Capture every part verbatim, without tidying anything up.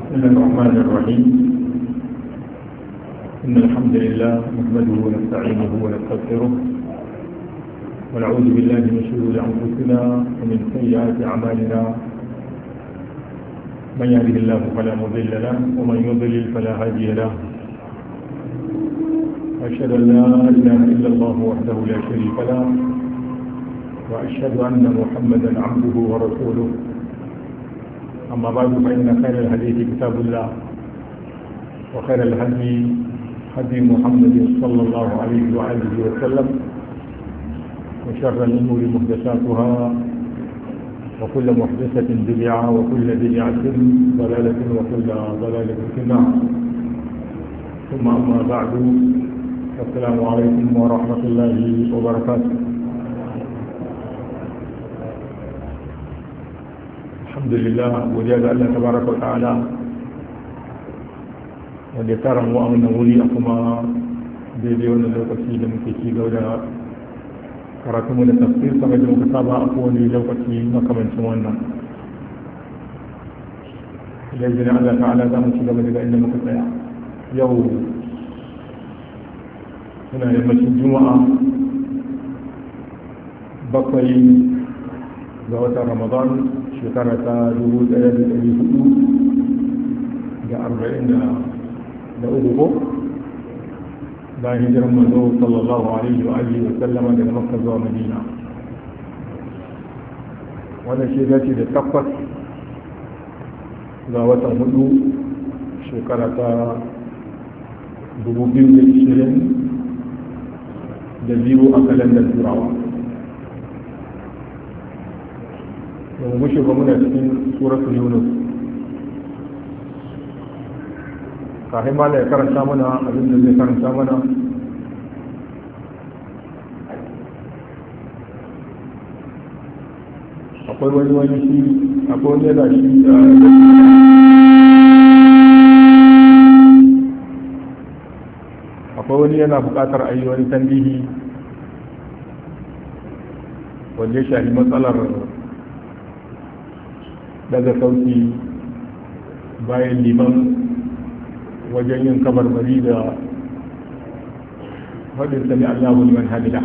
بسم الله الرحمن الرحيم. إن الحمد لله نحمده ونستعينه ونستغفره ونعوذ بالله من شرور أنفسنا ومن سيئات أعمالنا. من يهده الله فلا مضل له ومن يضلل فلا هادي له. أشهد أن لا إله إلا الله وحده لا شريك له وأشهد أن محمدا عبده ورسوله. أما بعد فإن خير الحديث كتاب الله وخير الهدي هدي محمد صلى الله عليه وآله وسلم وشر الأمور محدثاتها وكل محدثة بدعة وكل بدعة ضلالة وكل ضلالة في النار. ثم أما بعد السلام عليكم ورحمة الله وبركاته. Alhamdulillah, godiya ga Allah tabaraka wa ta'ala wanda ya tara mu a wannan wuri a kuma daidai wannan lokaci da muke ci gaba da karatu mu da tafsir kamar da muka saba a kowane lokaci makamancin wannan. Yanzu ne Allah ta'ala za mu ci gaba daga inda muka tsaya. Yau muna yammacin Juma'a bakwai ga watan Ramadan shekara ta dubu ɗaya da ɗari hudu da arba'in da uku ko bayan hijirar manzo sallallahu alaihi wa alihi wa sallama daga Makka zuwa Madina. Wannan shekara ce da takwas ga watan hudu shekara ta dubu biyu da ishirin da biyu a kalandar turawa. yau mushe ba muna cikin suratul yunus. kafin ma ya karanta mana abin da zai karanta mana akwai wani wani shi akwai wani yana shi akwai wani yana bukatar a yi wani tambihi wanda ya shafi matsalar daga sauki bayan liman wajen yin kabarbari da faɗin sami Allahu liman hamida.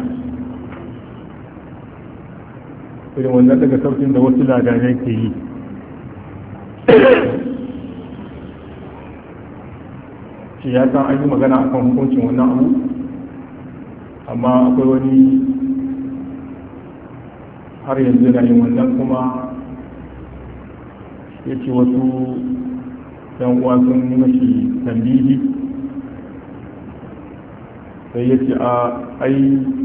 irin wannan daga saukin da wasu ladanai ke yi shi ya san an yi magana akan hukuncin wannan abu, amma akwai wani har yanzu na yin wannan kuma ya ce wasu yan uwa sun yi mashi tambihi sai ya ce a ai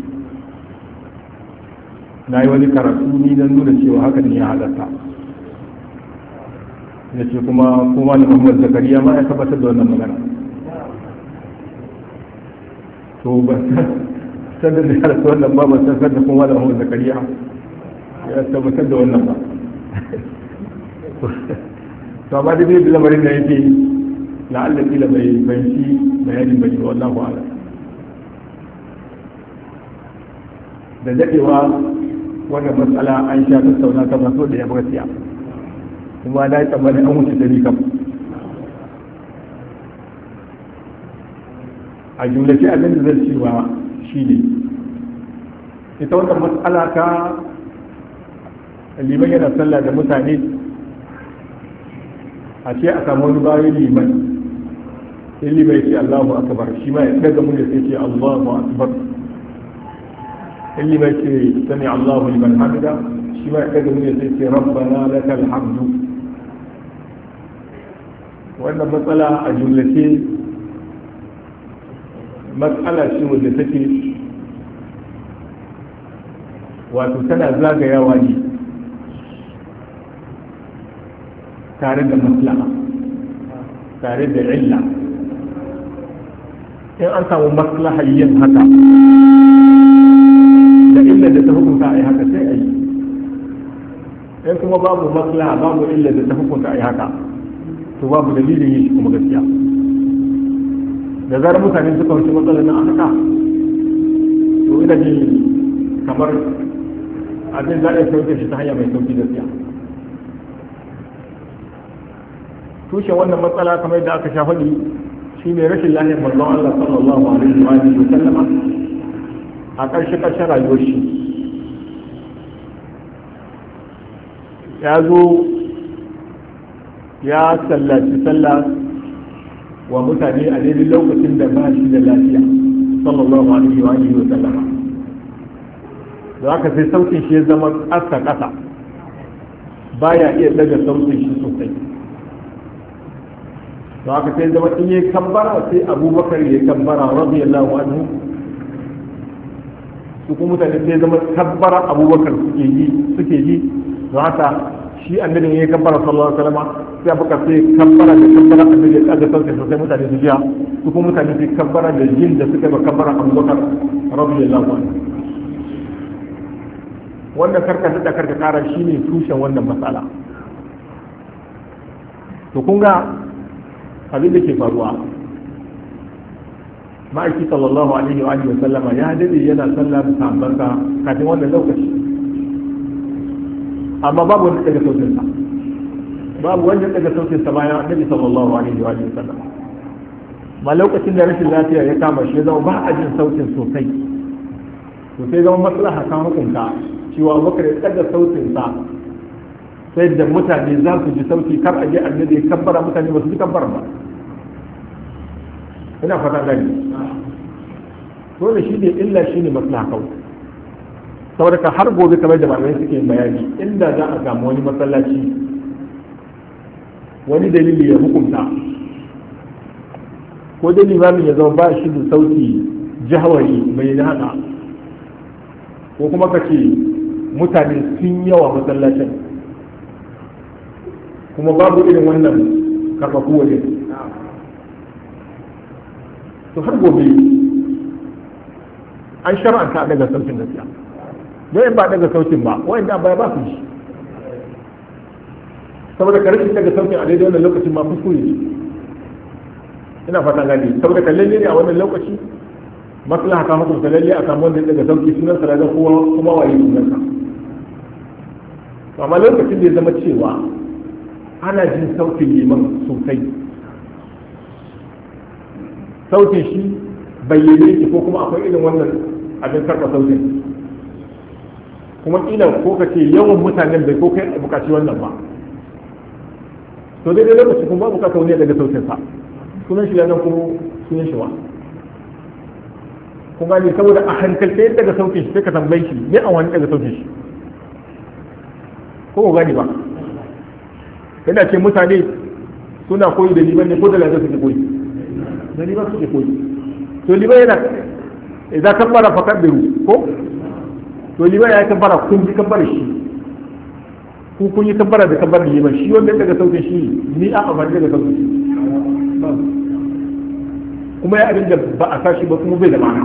na yi wani karatu ni don nuna cewa haka ne ya halatta. ya ce kuma kuma da Muhammad Zakariya ma ya tabbatar da wannan magana. to ba san da ya halatta wannan ba ba san da kuma da Muhammad Zakariya ya tabbatar da wannan ba. to amma da bai lamarin da yake la'alla kila bai fahimci bayanin bai wa wallahu a'lam. da dadewa wannan matsala an sha tattauna ta maso da ya gaskiya kuma na yi tsammanin an wuce dari kam. a jumlace abin da zai cewa shi ne ita wannan matsala ta liman yana sallah da mutane a ce a samu wani bayan liman in liman ya ce Allahu akbar shi ma ya daga mun da sai ce Allahu akbar. in liman ya ce sami Allahu liman hamida shi ma ya daga mun da sai ce rabbana lakal hamdu. wannan matsala a jumlace matsala ce wadda take wato tana zagayawa ne tare da maslaha tare da illa. in an samu maslaha yin haka da illa da ta hukunta a yi haka sai a yi. in kuma babu maslaha babu illa da ta hukunta a yi haka to babu dalilin yin shi kuma gaskiya. da zarar mutane suka wuce matsalar nan a haka to ina ji kamar abin za a sauke shi ta hanya mai sauki gaskiya. tushen wannan matsala kamar yadda aka sha faɗi shine rashin lafiyar manzon Allah sallallahu alaihi wa alihi wa sallama a ƙarshe ƙarshen rayuwar shi ya zo ya sallaci sallah wa mutane a daidai lokacin da ba shi da lafiya sallallahu alaihi wa alihi wa sallama da haka sai sautin shi ya zama ƙasa ƙasa baya iya daga sautin shi sosai da haka sai zama in yi kambara sai abubakar ya kambara radiyallahu anhu su kuma mutane sai zama kabbara abubakar suke yi suke yi don haka shi annabi ya kabbara sallallahu alaihi wasallam sai abubakar sai kabbara da kabbara annabi ya kaga sautin sosai mutane su jiya su kuma mutane sai kabbara da jin da suka ba kabbara abubakar radiyallahu anhu wannan karkata da karka kara shine tushen wannan matsala to kun ga abin da ke faruwa ma'aiki sallallahu alaihi wa alihi wa sallama ya dade yana sallah da sahabbansa kafin wannan lokaci amma babu wanda daga sautin sa babu wanda daga sautin sa bayan annabi sallallahu alaihi wa alihi wa sallama ma lokacin da rashin lafiya ya kama shi zama ba a jin sautin sosai to sai zama maslaha kan hukunta cewa Abubakar ya daga sautin sa sai da mutane za su ji sauti kar a je annabi ya kabbara mutane ba su ji kabbara ba ina fata gani dole shi ne illa shi ne maslaha kawai saboda ka har gobe kamar da malamai suke yin bayani inda za a samu wani masallaci wani dalili ya hukunta ko da limamin ya zama ba shi da sauti jahawari mai haka ko kuma ka ce mutane sun yawa masallacin kuma babu irin wannan karfafu waje to har gobe an shar'anta daga sautin gaskiya don in ba daga sautin ba wayan da baya ba su shi saboda ka rashin daga sautin a daidai wannan lokacin ma kuskure ne ina fata gani saboda ka lalle ne a wannan lokaci maslaha ta hukunta lalle a samu wanda daga sauki sunan sa da kowa kuma waye sunan sa amma lokacin da ya zama cewa ana jin sautin liman sosai sautin shi bayyane shi ko kuma akwai irin wannan abin karɓa sautin kuma kila ko ka ce yawan mutanen bai ko kai bukaci wannan ba to daidai lokaci kuma ba bukata wani daga sautin sa sunan shi nan kuma sunan shi wa kuma ne saboda a hankalta yadda daga sautin shi sai ka tambayi shi ne a wani daga sautin shi ko gani ba yana ce mutane suna koyi da liman ne ko da lantar suke koyi da liman suke koyi to liman yana idan kan fara fakar biru ko to liman ya kan fara kun ji kan fara shi ku kun yi kan fara da kan fara liman shi wanda daga sautin shi ni a amfani daga sautin shi kuma ya abin da ba a sashi ba kuma bai da ma'ana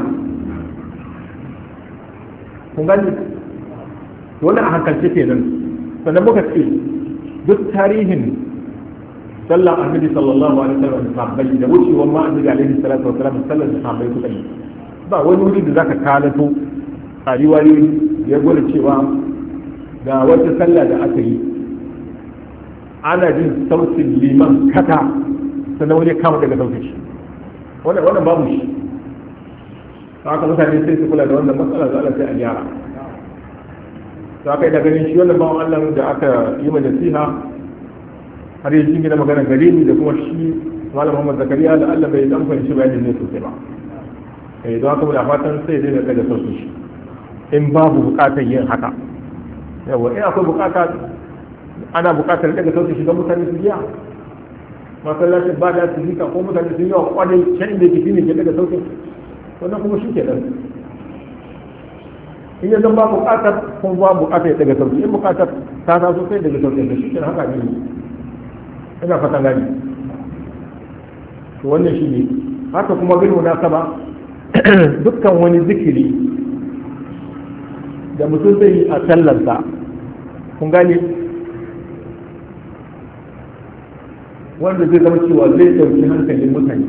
kun gani wannan a hankalce kenan sannan muka ce duk tarihin sallar annabi sallallahu alaihi wasallam da sahabbai da wucewar ma annabi alaihi salatu wasallam sallar da sahabbai suka yi ba wani wuri da zaka kalato a riwayoyi ya gwada cewa ga wata sallah da aka yi ana jin sautin liman kata sannan wani kama daga sautin shi wannan wannan babu shi haka mutane sai su kula da wannan matsala da Allah sai a gyara to aka yi da ganin shi wannan bawan Allah da aka yi mai nasiha har yi jingina magana gare ni da kuma shi malam Muhammad Zakariya da Allah bai dan fahimci bayanin ne sosai ba eh don haka da fatan sai dai daga sautin shi in babu bukatar yin haka yawa in akwai bukata ana bukatar daga sautin shi ga mutane su jiya masallacin ba da su zika ko mutane sun yawa kwanai can da ke shine ke daga sautin wannan kuma shi ke nan in yanzu ba bukatar kuma ba bukatar ya daga sautin in bukatar ta taso sai daga sautin da shi ke haka ne ina fatan gani to wannan shi ne haka kuma bin munasaba dukkan wani zikiri da mutum zai yi a sallarsa kun gane wanda zai zama cewa zai ɗauki hankalin mutane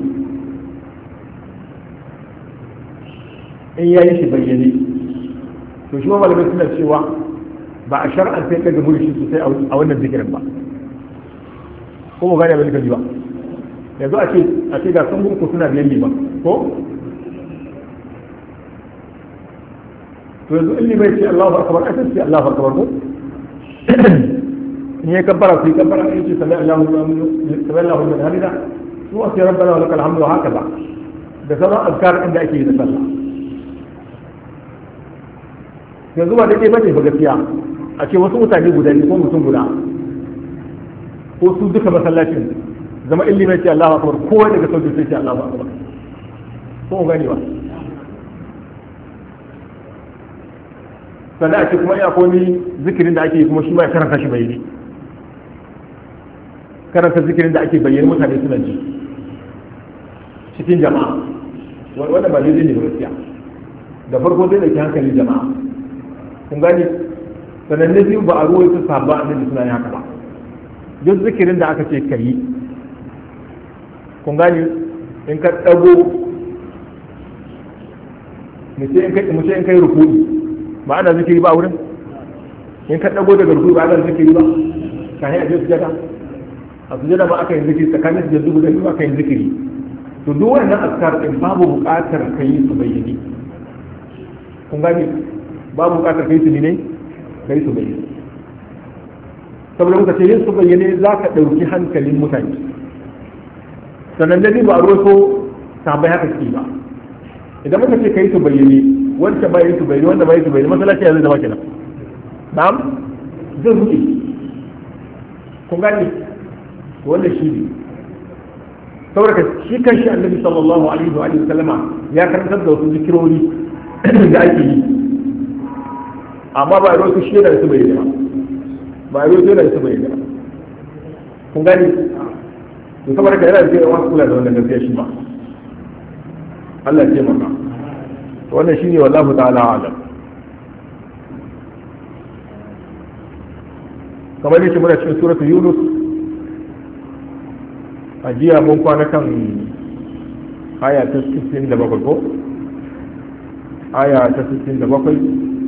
in ya yi shi bayyane to shi ma malamai suna cewa ba a shar'an sai daga murshi sosai a wannan zikirin ba ko mu gane abin da ba yanzu a ce a ce ga sun gurku suna biyan liman ko to yanzu in limai ce Allahu akbar a ce Allahu akbar ko in ya kabbara su yi kabbara in ce sami Allahu sami Allahu liman hamida su wasu rabbana wa lakal hamdu haka ba da sauran azkar inda ake yi da sallah yanzu ba da ke bace ba gaskiya a ce wasu mutane guda ne ko mutum guda ko su duka masallacin zama illi mai ce Allahu akbar kowa daga sauki sai ce Allahu akbar ko gani ba sannan a ce kuma ya komi zikirin da ake yi kuma shi ma ya karanta shi bayani karanta zikirin da ake bayyana mutane suna ji cikin jama'a wanda ba daidai ne ba gaskiya da farko zai dauki hankalin jama'a kun gani sannan na biyu ba a ruwa su sabba annabi suna yin haka ba duk zikirin da aka ce ka yi kun gani in ka dago mace in kai rukuni ba ana zikiri ba wurin in ka dago daga rukuni ba ana zikiri ba ka yi ajiyar sujada a sujada ba aka yi zikiri tsakanin sujadu guda biyu aka yi zikiri to duk wannan askar din babu buƙatar ka yi su bayyane kun gani babu buƙatar ka yi su ne ka yi su bayyane saboda muka ce yin su bayyane za ka ɗauki hankalin mutane sannan da ba a roso sabai haka ke ba idan muka ce ka yi su bayyane wanda ba yi su bayyane wanda ba yi su bayyane masalaci ya zai zama kenan na'am zai rufe kun gani wanda shi ne saboda shi kan shi annabi sallallahu alaihi wa sallama ya karantar da wasu zikirori da ake yi amma ba a rosu shi da su bayyana ba a rosu da su bayyana kun gani to saboda ka yana da cewa wasu kula da wannan gaskiya shi ba Allah ya taimaka wannan shine wallahu ta'ala alam kamar yake muna cikin suratul yunus a jiya mun kwana kan aya ta sittin da bakwai ko aya ta sittin da bakwai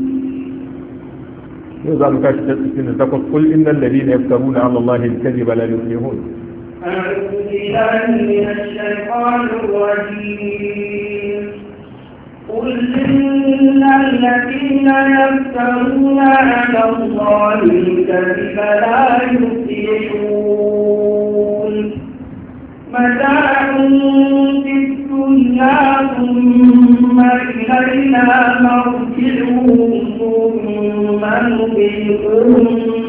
yau za mu tashi ta sittin da takwas kul innal ladina yaftaruna ala allahi al-kadhiba la yuflihun أعوذ بالله من الشيطان الرجيم قل إن الذين يفترون على الله الكذب لا يفلحون متاع في الدنيا ثم إلينا مرجعهم ثم نذيقهم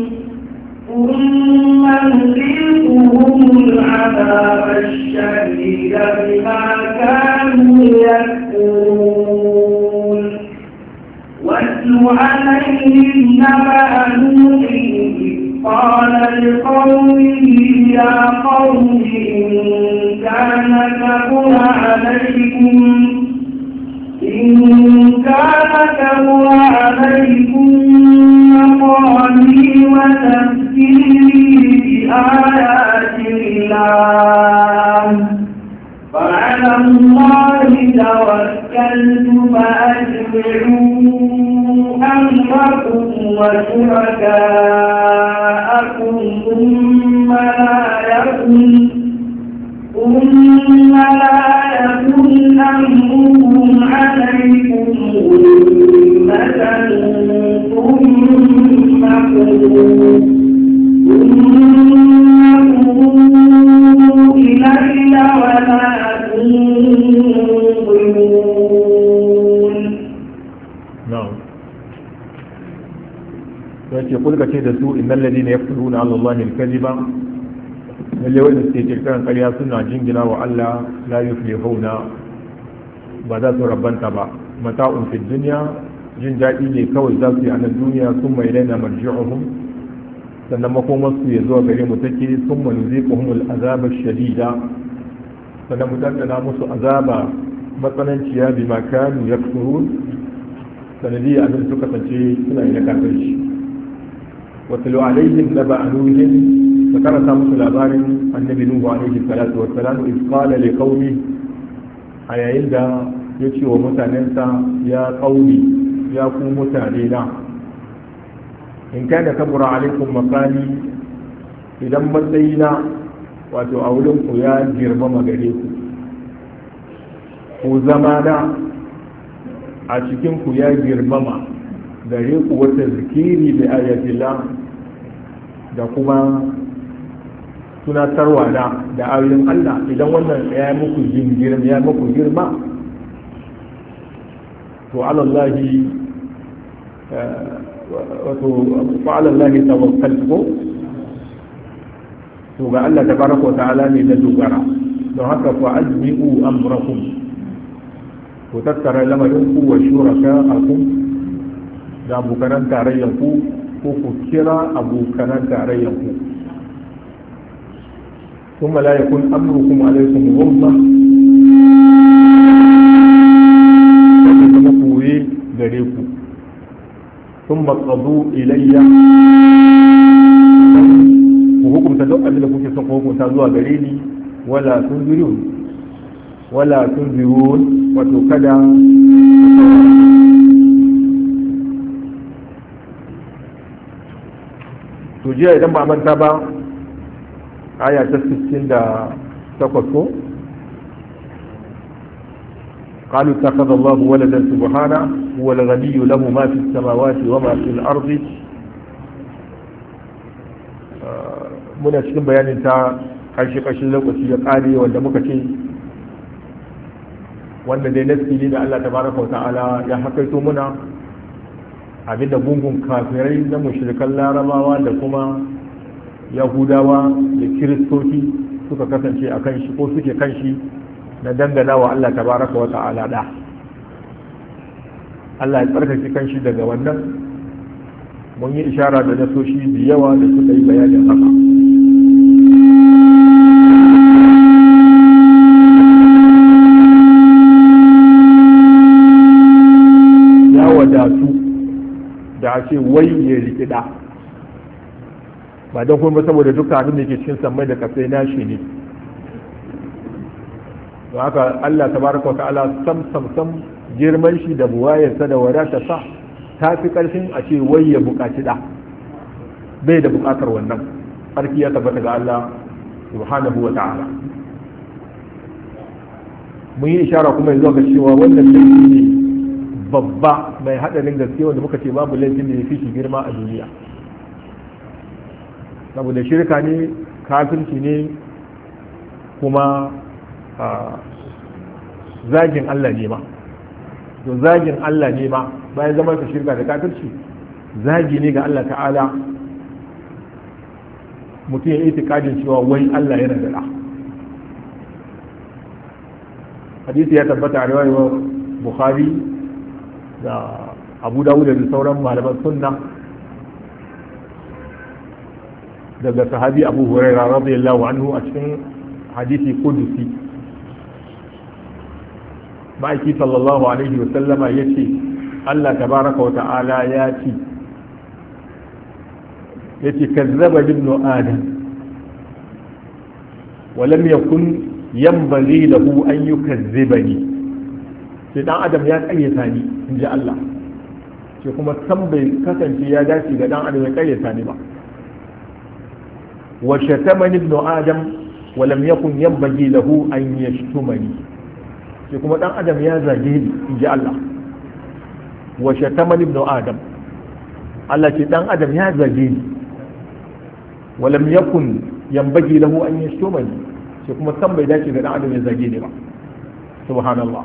ثم نذيقهم العذاب الشديد بما كانوا يكفرون واتل عليهم نبأ نوح قال لقومه يا قوم إن كان كبر عليكم إن كان كبر عليكم مقامي وتذكيري بآيات الله فعلى الله توكلت فأجمعوا أمركم وشركاءكم ثم لا يكن ثم لا يكن أمركم عليكم غمة ثم قضوا إلينا ولا تنظرون. نعم. يقول لك كده سوء إن الذين يفترون على الله الكذب lalle wanda suke kirkiran ƙarya suna jingina wa Allah la yuflihuna ba za su rabanta ba mata'un fi dunya jin daɗi ne kawai za su yi a nan duniya sun mai laina marji'uhum sannan makomar su ya zuwa gare mu take sun ma nuziquhum al'azaba shadida sannan mu dandana musu azaba matsananciya bi ma kanu yakfurun sanadiyya abin suka kasance suna yi na kafirci wa tilu alaihim naba anuhin فكانت مثل الأبار النبي نوح عليه الصلاة والسلام إذ قال لقومه أي عند يتشي ومتعننسا يا قومي يا قوم متعنينا إن كان كبر عليكم مقالي إذا مدينا wato a wurin ku ya girmama gare ku ku zama na a cikin ku ya girmama gare ku wata zikiri da ayatillah da kuma tunatarwa da da ayoyin Allah idan wannan ya muku girma ya muku girma to alallahi wato fa'alallahi tawakkaltu to ga Allah tabaraka wa ta'ala ne da dogara don haka fa ajmi'u amrakum ku tattara lamarin ku wa shuraka'akum da abokanan tarayyar ku ko ku kira abokanan tarayyar ku kuma la yakun amrukum alaykum ghumma kuma ku yi gare ku thumma qadu ilayya ku hukunta duk abin da kuke son ku hukunta zuwa gare ni wala tunzirun wala tunzirun wato kada to jiya idan ba manta ba aya ta sittin da takwas ko قالوا اتخذ الله ولدا سبحانه هو الغني له ما في السماوات وما في الأرض muna cikin bayanin ta karshe karshe lokaci ya kare wanda muka ce wanda dai nasi ne da Allah tabaraka wa ta'ala ya hakaito muna abinda gungun kafirai na mushrikan larabawa da kuma yahudawa da kiristoci suka kasance a kan shi ko suke kan shi na dangana wa Allah tabaraka wa ta'ala da Allah ya tsarkake kan shi daga wannan mun yi ishara da nasoshi da yawa da suka yi bayanin haka ya wadatu da a ce wai ya rikida ba don kuma saboda duka abin da ke cikin sammai da kasai nashi ne don haka Allah tabaraka wa ta'ala sam sam sam girman shi da buwayarsa da wadata sa ta fi karfin a ce wai ya bukaci da bai da bukatar wannan sarki ya tabbata ga Allah subhanahu wa ta'ala mun yi ishara kuma yanzu ga cewa wannan laifi ne babba mai hadarin gaske wanda muka ce babu laifin da ya fi shi girma a duniya saboda shirka ne kafirci ne kuma zagin Allah ne ma to zagin Allah ne ma bayan zama ka shirka da kafirci zagi ne ga Allah ta'ala mutum ya itikadin cewa wai Allah yana da da hadisi ya tabbata a riwayar Bukhari da Abu Dawud da sauran malaman sunna daga sahabi Abu Hurairah radiyallahu anhu a cikin hadisi kudusi ma'aiki sallallahu alaihi wa sallama yace Allah tabaraka wa ta'ala ya ce yace kazzaba ibnu adam wa lam yakun yanbaghi lahu an yukazzibani sai dan adam ya kayyata ni inji Allah ce kuma san bai kasance ya dace ga dan adam ya kayyata ni ba wa shatamani ibnu adam wa lam yakun yanbaghi lahu an yashtumani sai kuma dan adam ya zage ni inji Allah wa shatamani ibnu adam Allah ce dan adam ya zage ni wa lam yakun yanbaghi lahu an yashtumani sai kuma san bai dace ga dan adam ya zage ni ba subhanallah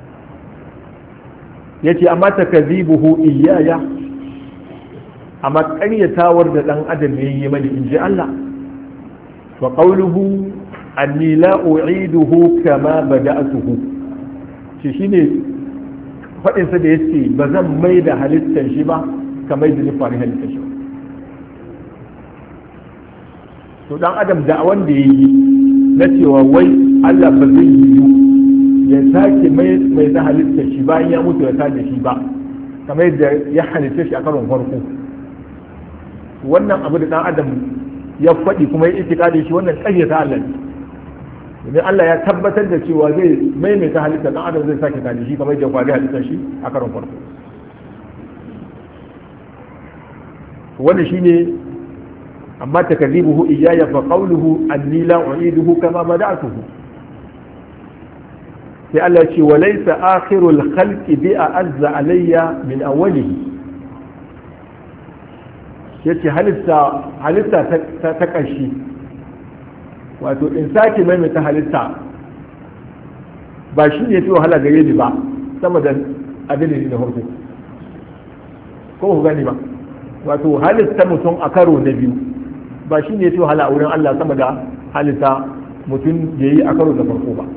yace amma takzibuhu iyaya amma ƙaryatawar da dan adam yayi mani inji Allah wa qawluhu anni la u'iduhu kama bada'tuhu shi shine fadin sa da yace ba zan mai da halittar shi ba kamar da ni fari halittar shi to dan adam da wanda yayi na cewa wai Allah ba zai yi ya sake mai mai da halittar shi bayan ya mutu ya sake shi ba kamar da ya halitta shi a karon farko wannan abu da dan adam ya faɗi kuma ya itikadi shi wannan ƙaryata Allah ne domin Allah ya tabbatar da cewa zai maimaita halitta dan adam zai sake tani shi kamar da kwari halittar shi a karon farko wannan shine amma takdibuhu iyaya fa qawluhu anni la u'iduhu kama bada'tuhu sai Allah ce wa laysa akhirul khalqi bi a'azza alayya min awwalihi yace halitta halitta ta ta kashi wato in sake maimaita halitta ba shi ne fi wahala gare ni ba sama da abin da ni na farko ko ku gani ba wato halitta mutum a karo na biyu ba shi ne fi wahala a wurin Allah sama da halitta mutum ya yi a karo na farko ba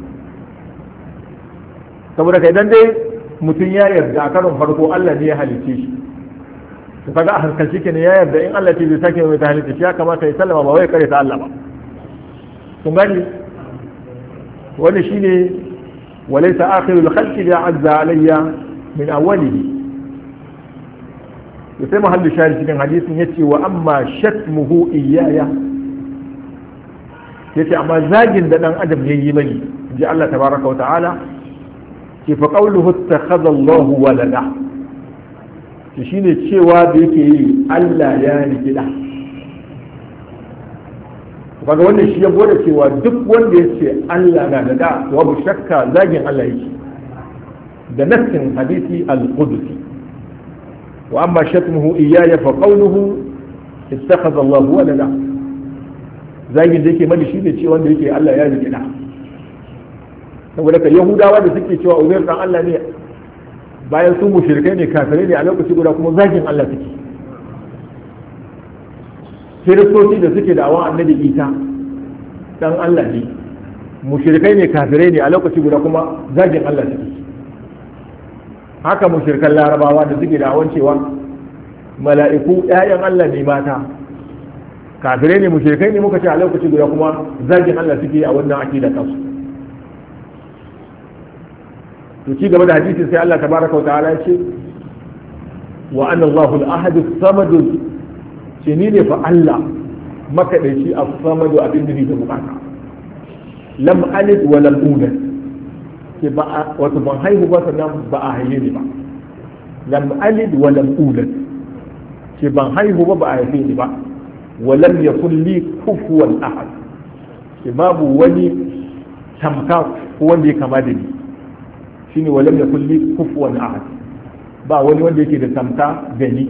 saboda kai dan dai mutum ya yarda a karon farko Allah ne ya halice shi to kaga a hankalci kenan ya yarda in Allah ce zai sake mai ta halice shi ya kamata ya sallama ba wai kare ta Allah ba kun gani wani shine walaysa akhirul khalqi ya azza alayya min awwalihi sai mahallu shari cikin hadisin yace wa amma shatmuhu iyaya yace amma zagin da dan adam yayi mani ji Allah tabaraka wa ta'ala ke fa qawluhu ittakhadha Allah walada shi shine cewa da yake yi Allah ya riki da kaga wannan shi ya gode cewa duk wanda yace Allah na da da babu shakka zagin Allah yake da nassin hadisi al-qudsi وأما شتمه إياي فقوله اتخذ الله ولدا zagin da yake mani shine ce wanda yake Allah ya rike da saboda ka yahudawa da suke cewa uzair dan Allah ne bayan su mushrikai ne kafirai ne a lokaci guda kuma zagin Allah suke kiristoci da suke da awan annabi Isa dan Allah ne mushrikai ne kafirai ne a lokaci guda kuma zagin Allah suke haka mushrikan larabawa da suke da awan cewa mala'iku ƴaƴan Allah ne mata kafirai ne mushrikai ne muka ce a lokaci guda kuma zagin Allah suke a wannan akida ta su to ci gaba da hadisin sai Allah tabaraka wa ta'ala ya ce wa anna Allahu al-ahad as-samad ce ni ne fa Allah makadaici as-samad abin da da bukata lam alid wa lam ulad ke ba wato ban haihu ba sannan ba a haife ni ba lam alid wa lam ulad ke ban haihu ba ba a haife ni ba wa lam yakul li kufuwan ahad ke babu wani tamka ko wanda ya kama da ni shine wa lam yakul li kufuwan ahad ba wani wanda yake da tamka da ni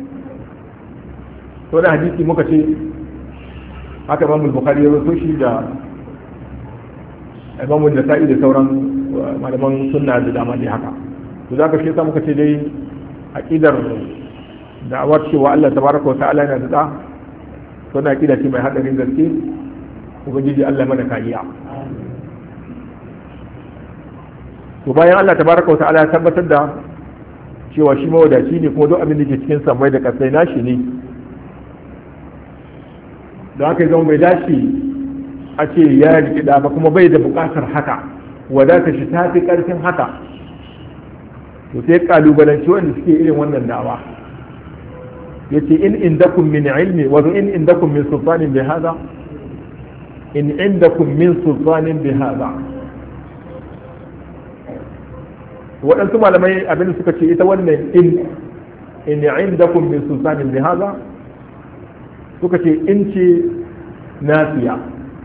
to da hadisi muka ce haka Imam Bukhari ya rawaito shi da Imam Nasa'i da sauran malaman sunna da dama ne haka to zaka shi yasa muka ce dai aqidar da'awar cewa Allah tabaraka wa ta'ala yana da da to na aqida ce mai hadarin gaske ubangiji Allah mana kariya to bayan Allah tabaraka wa ta'ala ya tabbatar da cewa shi mawadaci ne kuma duk abin da ke cikin samai da kasai nashi ne da haka zama bai dace a ce ya riƙe da ba kuma bai da buƙatar haka wadata shi ta fi ƙarfin haka to sai kalubalanci wanda suke irin wannan dawa yace in indakum min ilmi wa in indakum min sultanin bi hada in indakum min sultanin bi hada waɗansu malamai abin da suka ce ita wannan in in indakum min sultanin bi hada suka ce in ce nasiya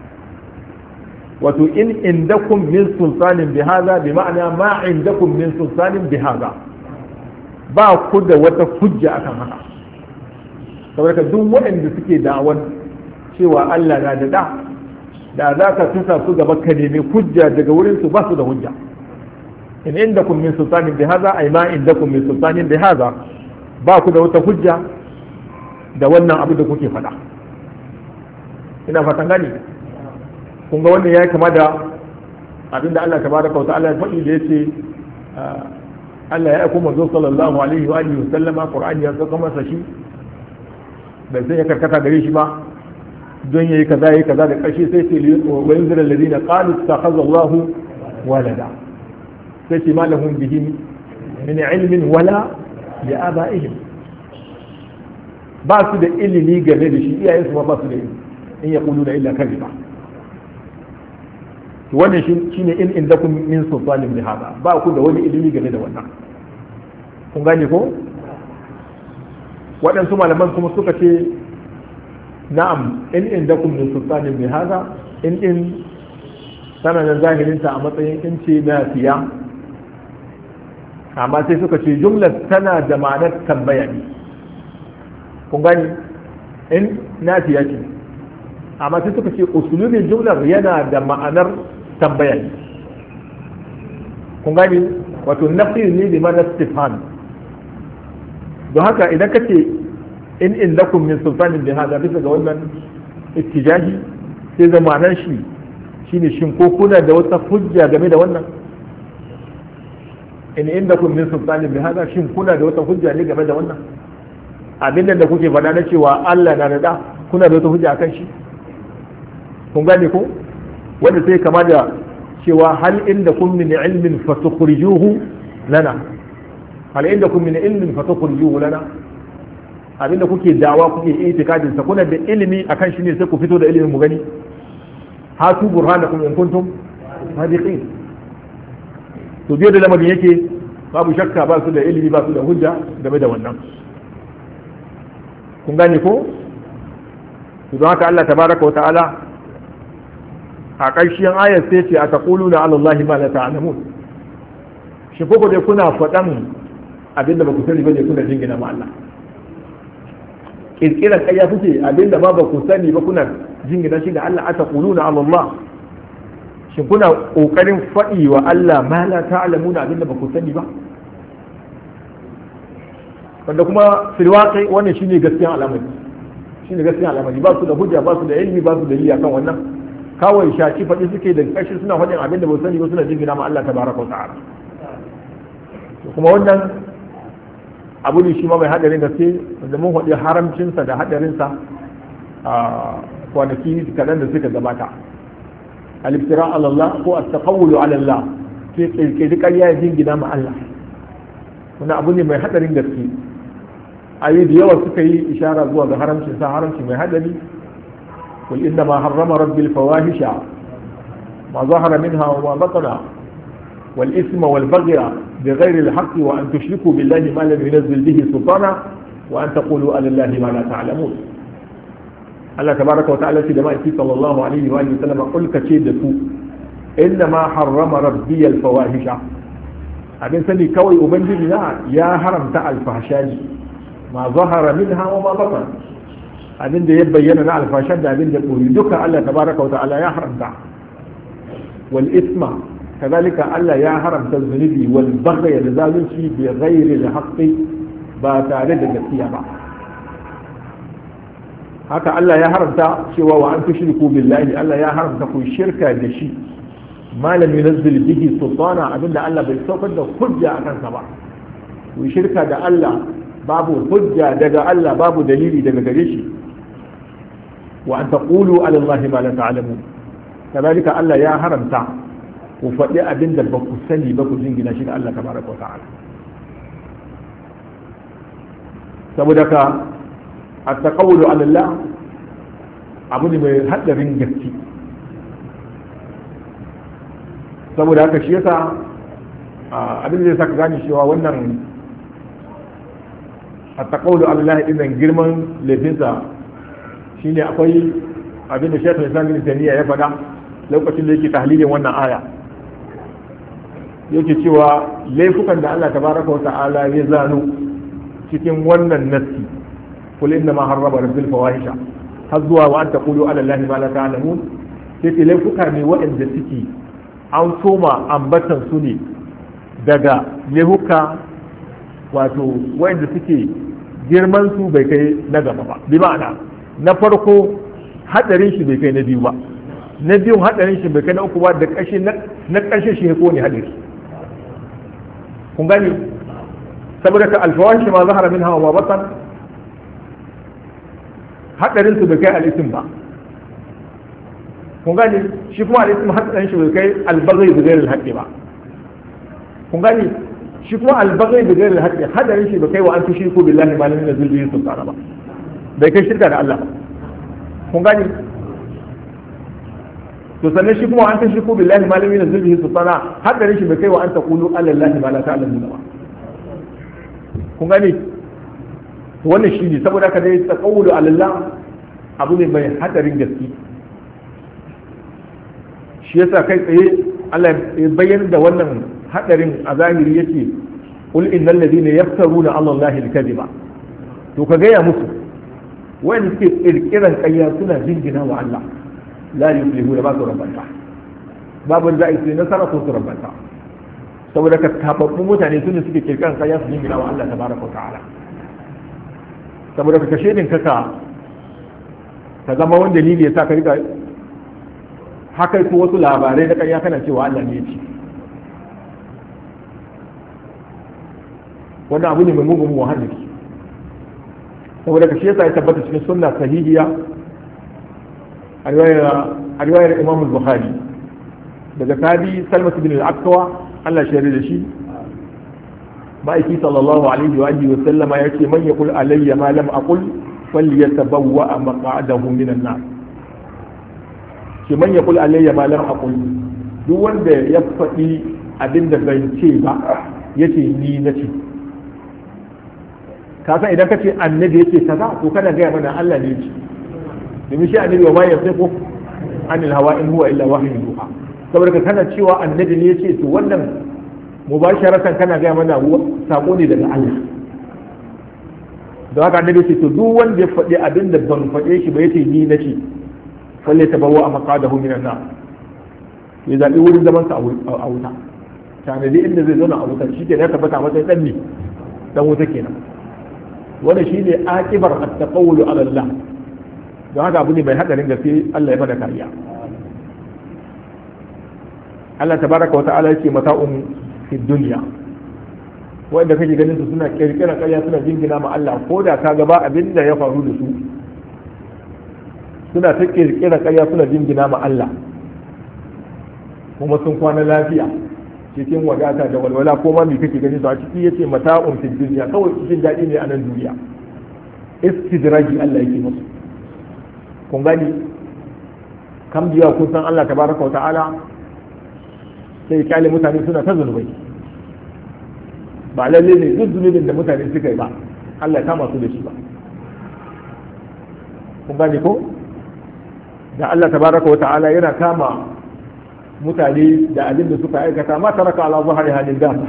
wato in indakum min sultanin bi hada bi ma'ana ma indakum min sultanin bi hada ba ku da wata hujja akan haka saboda duk waɗanda suke da'awan cewa Allah na da da da za ka tusa su gaba ka nemi hujja daga wurin su ba su da hujja in indakum min sultanin bi hada ay ma indakum min sultanin bi hada ba ku da wata hujja da wannan abu da kuke faɗa ina fatan gani kun ga wannan yayi kama da abinda Allah tabaraka wa ta'ala ya faɗi da yace Allah ya aiko manzo sallallahu alaihi wa alihi wasallama Qur'ani ya saka masa shi bai sai ya karkata gare shi ba don yayi kaza yayi kaza da ƙarshe sai ce wa yunzira alladhina qalu ittakhadha Allahu walada sai ce ma lahum bihi min ilmin wala li abaihim ba su da ilimi game da shi iyayensu ma ba su da ilimi in yaquluna illa kadhiba wannan shi ne in indakum min sultanin bi hada ba ku da wani ilimi game da wannan kun gane ko waɗansu malaman kuma suka ce na'am in indakum min sultanin bi hada in in tana da zahirinta a matsayin in ce na fiya, amma sai suka ce jumlar tana da ma'anar tambaya ne. kun gani in na fiya ce, amma sai suka ce usulubin jumlar yana da ma'anar tambaya ne. kun gani wato nafi ne da mana istifham. don haka idan ka ce in indakum min sultanin bi hada bisa ga wannan ittijahi sai zamanan shi shine shin ko kuna da wata hujja game da wannan in indakum min sultanin bi hada shin kuna da wata hujja ne game da wannan abin da kuke faɗa na cewa Allah na da da kuna da wata hujja akan shi. kun gane ko wanda sai kama da cewa hal indakum min ilmin fatukhrijuhu lana hal indakum min ilmin fatukhrijuhu lana abinda kuke dawa kuke itikadin sa kuna da ilimi akan shi ne sai ku fito da ilimin mu gani hatu burhanakum in kuntum sadiqin. to biyo da lamarin yake babu shakka ba su da ilimi ba su da hujja game da wannan. kun gane ko don haka Allah tabaraka wa ta'ala a ƙarshen ayar sai ce a taquluna ala Allah ma la ta'lamun shi ko dai kuna faɗan abinda ba ku sani ba ne kuna jingina ma Allah kirkiran ƙarya kuke abinda ba ba ku sani ba kuna jingina shi da Allah a taquluna ala Allah shin kuna kokarin faɗi wa Allah ma la ta'lamuna abinda ba ku sani ba wanda kuma filwaƙi wannan shine gaskiyan al'amari shine gaskiyan al'amari ba su da hujja ba su da ilimi ba su da liya kan wannan kawai shaki faɗi suke da ƙarshe suna faɗin abin da ba sani ba suna jingina ma Allah tabaraka wa ta'ala kuma wannan abu ne shi ma mai hadarin gaske wanda mun faɗi haramcinsa da hadarinsa a kwanaki kaɗan da suka gabata al-iftira ala Allah ko at-taqawwulu ala Allah sai kirkiri ƙarya ya jingina ma Allah wannan abu ne mai hadarin gaske ayi da yawa suka yi ishara zuwa ga haramcin sa haramci mai hadari kul inna ma harrama rabbil fawahisha ma zahara minha wa ma batana wal isma wal baghya bighayri al haqqi wa an tushriku billahi ma lam yunzil bihi sultana wa an taqulu ala allahi ma la ta'lamun. Allah tabaraka wa ta'ala ce da ma'aiki sallallahu alaihi wa sallam kul kace da su inna ma harrama rabbi al fawahisha abin sani kawai ubangiji na ya haramta alfasha ne ma zahara minha wa ma batan abin da ya bayyana na alfashan da abin da koyi duka Allah tabaraka wa ta'ala ya haramta wal isma kazalika Allah ya haramta zunubi wal baghy da zalunci bi ghairi al haqqi ba tare da gaskiya ba haka Allah ya haramta cewa wa an tushriku billahi Allah ya haramta ku shirka da shi malam yunazzil bihi sultana abinda Allah bai saukar da hujja a kansa ba ku shirka da Allah babu hujja daga Allah babu dalili daga gare shi wa an taqulu ala Allah ma la ta'lamun kadalika Allah ya haramta ku faɗi abinda ba ku sani ba ku jingina shi da Allah tabaraka wa ta'ala saboda ka at-taqawlu ala Allah abu ne mai hadarin gaske saboda haka shi yasa abin da zai saka gane cewa wannan at-taqawlu ala Allah din nan girman laifinsa shine akwai abin da Sheikh Islam Ibn Taymiyyah ya faɗa lokacin da yake tahlilin wannan aya yake cewa laifukan da Allah tabaraka wa ta'ala ya zano cikin wannan nassi kul inna ma harrama rabbil fawahisha har zuwa wa an taqulu ala Allah ma la ta'lamun sai laifuka ne waɗanda suke an soma ambatan su ne daga lehuka wato wanda suke girman su bai kai na gaba ba bi ma'ana na farko hadarin shi bai kai na biyu ba na biyu hadarin shi bai kai na uku ba da kashi na karshe shi ko ne hadari kun gani saboda ka alfawashi ma zahara minha wa batan hadarin su bai kai al-ism ba kun gane shi kuma al-ism hadarin shi bai kai al-baghy bi ghayr al-haqqi ba kun gane shi kuma al-baghy bi ghayr al-haqqi hadarin shi bai kai wa an tushriku billahi ma lam yunzil bihi sultana ba bai kai shirka da Allah kun gane to sannan shi kuma an tushriku billahi ma lam yunzil bihi sultana hadarin shi bai kai wa an taqulu ala allahi ma la ta'lamun ba kun gane wannan shi ne saboda ka dai taqawulu ala Allah abu ne mai hadarin gaske. Shi yasa kai tsaye Allah ya bayyana da wannan hadarin a zahiri yake qul innal ladina yaftaruna ala allahi al-kadhiba, to ka gaya musu wanda suke kirkiran ƙarya suna jingina wa Allah la yuflihu da ba su rabanta, babu da ai nasara ko su rabanta. Saboda ka tababbun mutane sune suke kirkiran ƙarya su jingina wa Allah tabaraka wa ta'ala. Saboda ka kashe din kaka ka zama wanda dalili ya sa ka riga haka ko wasu labarai na ƙarya kana cewa Allah ne ya ce. Wannan abu ne mai mugun wahala. Saboda ka shi yasa ya tabbata cikin sunna sahihiya a riwayar Imam Bukhari daga sahabi Salma bin al-Aqwa Allah shi da shi, ma'aiki sallallahu alaihi wa alihi wa sallama yace man yaqul alayya ma lam aqul falyatabawwa maq'adahu min an-nar. Shi man yaqul alayya ma lam aqul, duk wanda ya faɗi abinda ban ce ba yace ni nace. Ka san idan ka ce annabi yake kaza to kana gaya mana Allah ne yake, domin shi annabi wa ma yasifu anil hawa in huwa illa wahyun yuha. Saboda ka kana cewa annabi ne yake to wannan mubasharatan kana gaya mana sako ne daga Allah. Don haka annabi ce to duk wanda ya faɗi abin da ban faɗe shi ba yace ni nace falle tabawa a maqadahu minan nar, ya zabi wurin zaman sa a wuta, tanadi inda zai zauna a wuta, shi ke ya tabbata matsayin dan ne dan wuta kenan. Wannan shine akibar at-taqawul ala Allah. Don haka abu ne mai hadarin gaske, Allah ya bada kariya. Allah tabaraka wa ta'ala yake mata'un fi dunya, wanda kake ganin su suna kirkira ƙarya suna jingina ma Allah, ko da ka gaba abin da ya faru da su suna ta kirkira ƙarya suna jingina ma Allah, kuma sun kwana lafiya cikin wadata da walwala, ko ma me kake ganin su a ciki yace mata'un fi dunya, kawai cikin daɗi ne a nan duniya. Istidraji Allah yake musu. Kun gani kam jiya kun san Allah tabaraka wa ta'ala sai kyale mutane suna ta zunubai, ba lalle ne duk zunubin da mutane suka yi ba Allah ya kama su da shi ba. Kun gani ko da Allah tabaraka wa ta'ala yana kama mutane da abin da suka aikata, ma taraka ala zahari halin da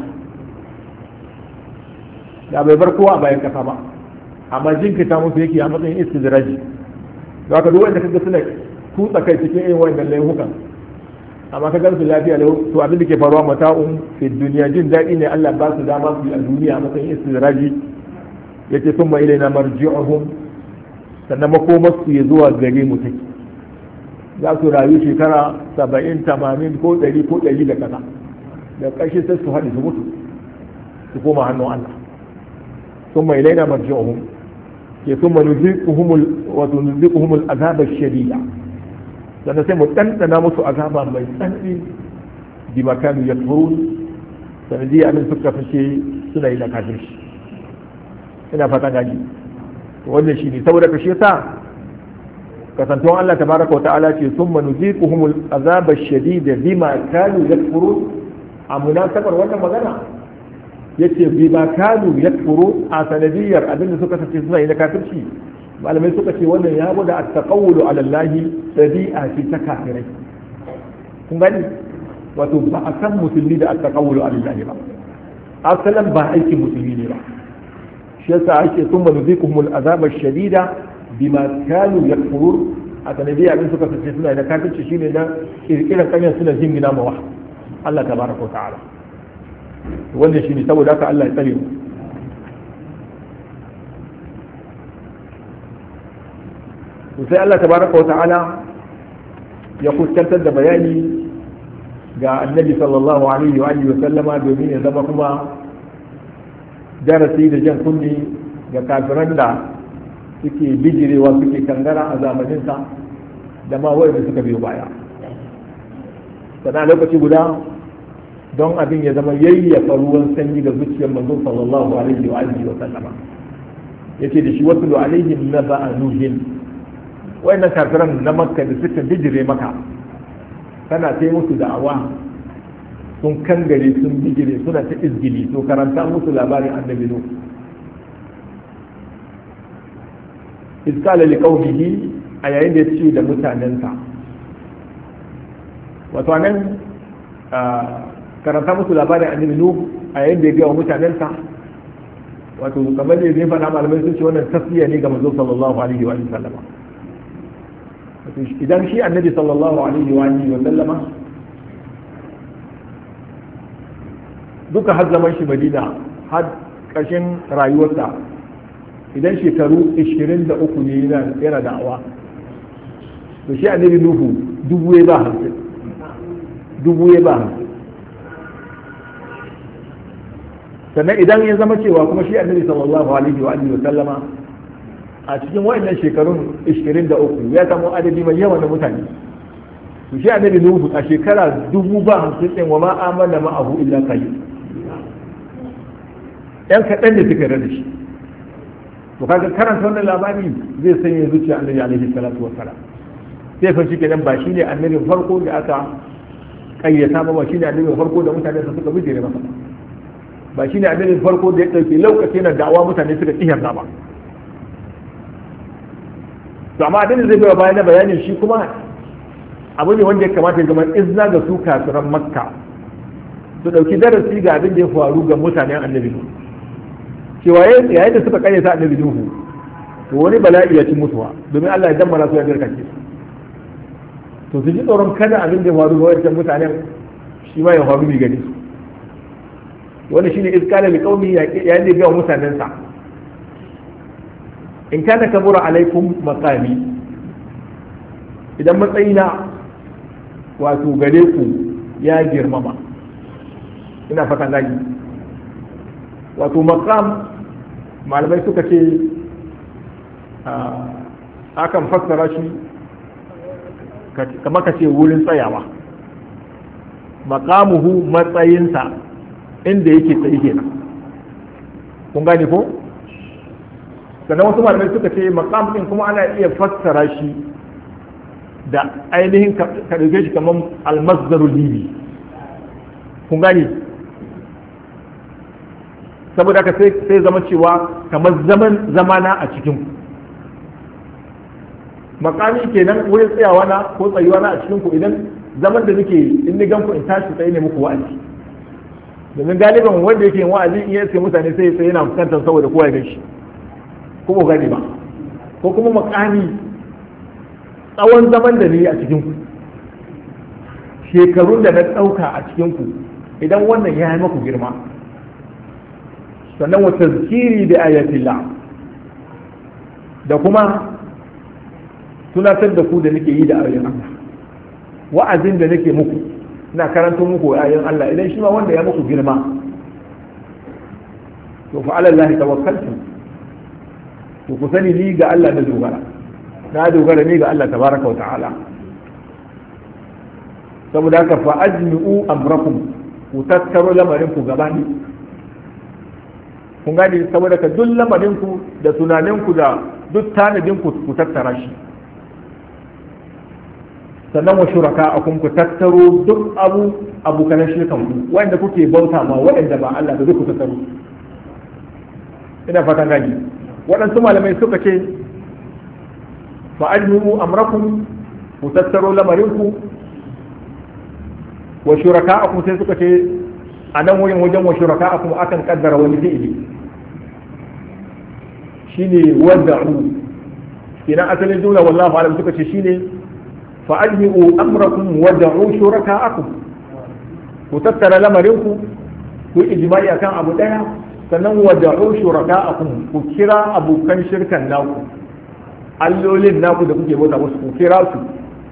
da bai bar kowa bayan kasa ba, amma jinkita musu yake a matsayin istidraji. Za ka duk wanda kaga suna kutsa kai cikin irin wannan laifukan, amma ka gansu lafiya lau, to abin da ke faruwa mata'un fi duniya, jin daɗi ne Allah ba su dama su yi a duniya a matsayin istidraji. Yace summa ilaina marji'uhum, sannan makomar su ya zuwa gare mu take. Za su rayu shekara saba'in tamanin ko ɗari ko ɗari da kasa, da ƙarshe sai su haɗe su mutu su koma hannun Allah. summa ilaina marji'uhum, ke summa nuziquhum wa nuziquhum al-azab ash-shadida, sannan sai mu ɗanɗana musu azaba mai tsanani bi makanu yakfurun, sanadi abin suka fice suna yi da kafirci. Ina fatan gaji wannan shi ne, saboda kashe sa kasantuwan Allah tabaraka wa ta'ala ce summa nuziquhum al-azab ash-shadida bima kanu yakfurun. A munasabar wannan magana yace bima kanu yakfurun, a sanadiyar abin da suka fice suna yi da kafirci. Malamai suka ce wannan ya gwada at-taqawwulu ala Allah tabi'a ce ta kafirai. Kun gani wato ba a san musulmi da at-taqawwulu ala Allah ba, asalan ba aikin musulmi ne ba. Shi yasa ake summa nuziquhum al-azab ash-shadida bima kanu yakfurun, a sanadiyar abin suka fice suna yi da kafirci shine na kirkiran kanyan suna jingina ma Allah tabaraka wa ta'ala. Wannan shine saboda haka Allah ya tsare mu. sai Allah tabaraka wa ta'ala ya fuskantar da bayani ga annabi sallallahu alaihi wa alihi wa sallama domin ya zama kuma darasi da jan kunni ga kafiran da suke bijirewa suke kangara a zamaninsa da ma wanda suka biyo baya. Sannan lokaci guda don abin ya zama yayyafa ruwan sanyi ga zuciyar manzon sallallahu alaihi wa alihi wa sallama, yace da shi wasu alaihim naba'a nuhin, wayannan kafiran na makka da suka bijire maka kana sai musu da'awa sun kangare sun bijire suna ta izgili, to karanta musu labarin annabi nuh. إذ قال لقومه a yayin da ya ce da mutanensa. Wato nan karanta musu labarin annabi Nuhu a yayin da ya gaya wa mutanensa, wato kamar da zai faɗa malamai sun ce wannan tasliya ne ga manzo sallallahu alaihi wa sallama. Idan shi annabi sallallahu alaihi wa sallama duka har zaman shi Madina har ƙarshen rayuwarsa, idan shekaru ishirin da uku ne yana da'awa, to shi annabi Nuhu dubu ya ba hamsin dubu ya ba hamsin sannan idan ya zama cewa kuma shi annabi sallallahu alaihi wa alihi wa sallama a cikin wayannan shekarun ishirin da uku ya samu adadi mai yawa na mutane, to shi annabi Nuhu a shekara dubu ba hamsin din wa ma amana ma'ahu illa qalil, yan kaɗan da suka rada shi. To kaga karanta wannan labari zai sanya zuciya annabi alaihi salatu wassalam, sai fa shike nan ba shine annabin farko da aka kayyata ba, ba shine annabin farko da mutane suka bijire masa, ba shine annabin farko da ya dauke lokaci na da'awa mutane suka kiyarda ba. To amma abin da zai bayar bayan bayanin shi kuma abu ne wanda ya kamata ya zama izna ga su kafiran Makka su dauki darasi ga abin da ya faru ga mutanen annabi, cewa yayin da suka karyata annabi Nuhu to wani bala'i ya ci mutuwa domin Allah ya dammara su ya garkace to su ji tsoron kada abin da faru ga wancan mutanen shi ma ya faru ne gani su. Wani shine iskala li qaumi yayin da ga mutanen sa, in kana kabura alaikum maqami, idan matsayina wato gare ku ya girmama, ina fatan gani. Wato maqam malamai suka ce akan fassara shi kamar ka ce wurin tsayawa, maqamuhu matsayinsa inda yake tsaye kenan, kun gane ko? Sannan wasu malamai suka ce maqam din kuma ana iya fassara shi da ainihin ka dauke shi kamar almasdarul libi, kun gane? Saboda haka sai zama cewa kamar zaman zamana a cikin makami kenan wurin tsayawa na ko tsayuwa na a cikin ku, idan zaman da nake in ni gan ku in tashi tsaye ne muku wa'azi, domin galiban wanda yake yin wa'azi in ya sai mutane sai sai yana fuskantar saboda kowa ya gashi ko ba gani ba, ko kuma makami tsawon zaman da ni a cikin ku, shekarun da na ɗauka a cikin ku, idan wannan ya yi maku girma. Sannan wa tazkiri da ayatillah, da kuma tunatar da ku da nake yi da ayoyin Allah, wa'azin da nake muku ina karanto muku ayoyin Allah, idan shi ma wanda ya muku girma to fa ala Allah tawakkaltu, to ku sani ni ga Allah na dogara, na dogara ne ga Allah tabaraka wa ta'ala. Saboda haka fa ajmi'u amrakum, ku tattaro lamarin ku gabani, kun gani. Saboda ka duk lamarinku da tunaninku da duk tanadinku ku tattara shi. Sannan wa shuraka akum ku tattaro duk abu abokan shirkanku wanda kuke bauta ma waɗanda ba Allah da duk ku tattaro. Ina fatan gani. Waɗansu malamai suka ce fa ajmu amrakum, ku tattaro lamarinku, wa shuraka akum sai suka ce a nan wurin wajen wa shuraka akum akan kaddara wani fi'ili shine wada'u, kenan asalin jumla wallahu alam suka ce shine fa ajmi'u amrakum wada'u shuraka'akum, ku tattara lamarinku ku ijma'i akan abu daya, sannan wada'u shuraka'akum ku kira abokan shirkan naku, allolin naku da kuke bauta musu ku kira su,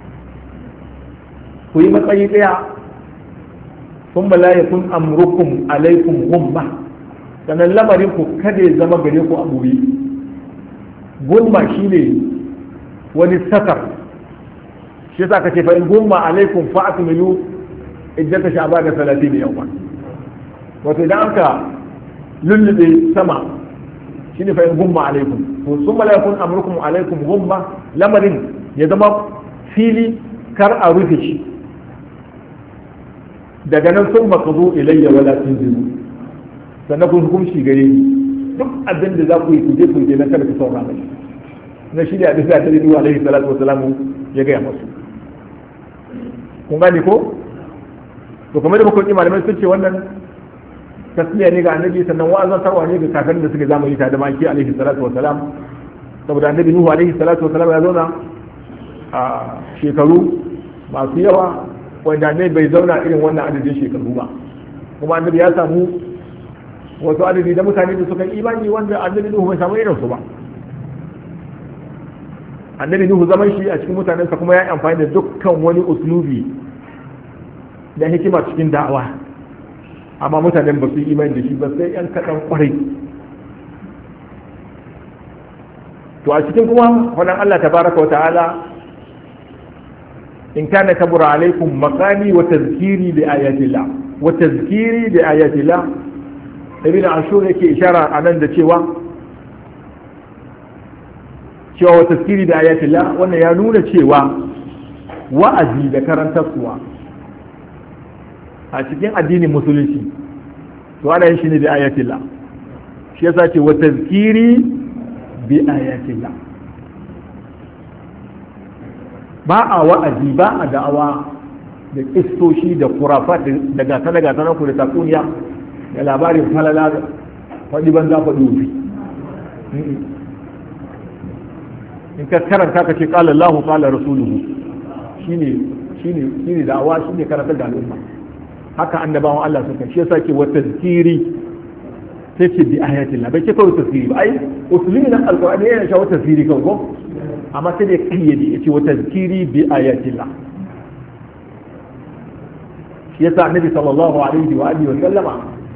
ku yi matsayi daya. ثم لا يكون أمركم عليكم غمة، sannan lamarin ku kada ya zama gare ku a ɓoye. Gumma shine wani satar, shi yasa ka ce fa in gumma alaikum fa akmilu iddata sha'ban da talatin da yawa. Wato idan aka lullube sama shine fa in gumma alaikum, to summa la yakun amrukum alaikum gumma, lamarin ya zama fili kar a rufe shi. Daga nan sun makazo ilayya wala tunziru, sannan kun hukunci gare ni duk abin da za ku yi kuje kuje na kada ku saura mai. na shi ne a bisa da Nuhu alaihi salatu wasalam ya gaya masu. Kun gane ko? To kamar da muka yi malamai sun ce wannan tasmiya ne ga annabi sannan wa'azantarwa ne ga kakannin da suke zamani tare da maki alaihi salatu wasalam, saboda annabi Nuhu alaihi salatu wasalam ya zauna a shekaru masu yawa wanda ne bai zauna irin wannan adadin shekaru ba, kuma annabi ya samu wasu adadi da mutane da suka imani wanda annabi Nuhu bai samu irinsu ba. Annabi Nuhu zaman shi a cikin mutanensa kuma ya yi amfani da dukkan wani uslubi da hikima cikin da'awa, amma mutanen ba su yi imani da shi ba sai yan kaɗan kwarai. To a cikin kuma wannan Allah tabaraka wa ta'ala in kana kabura alaikum maqami wa tazkiri bi ayatillah wa tazkiri bi ayatillah, ibn ashur yake ishara anan da cewa cewa wa tazkiri bi ayatillah wannan ya nuna cewa wa'azi da karantarwa a cikin addinin musulunci to ana yin shi ne bi ayatillah, shi yasa ce wa tazkiri bi ayatillah. Ba a wa'azi ba a da'awa da kistoshi da kurafat da gata da gata ku da takuniya da labarin falala faɗi banza faɗi wufi. In ka karanta ka ce qala Allahu qala rasuluhu shine shine shine da'awa shine karanta da al'umma. Haka annabawan Allah suka shi yasa ke wa tazkiri sai ce bi ayatillah, bai ce kawai tazkiri ba, ai usulumin alqur'ani yana shawo tazkiri kawai ko, amma sai da kayyade ya ce wa tazkiri bi ayatillah. shi yasa annabi sallallahu alaihi wa alihi wa sallama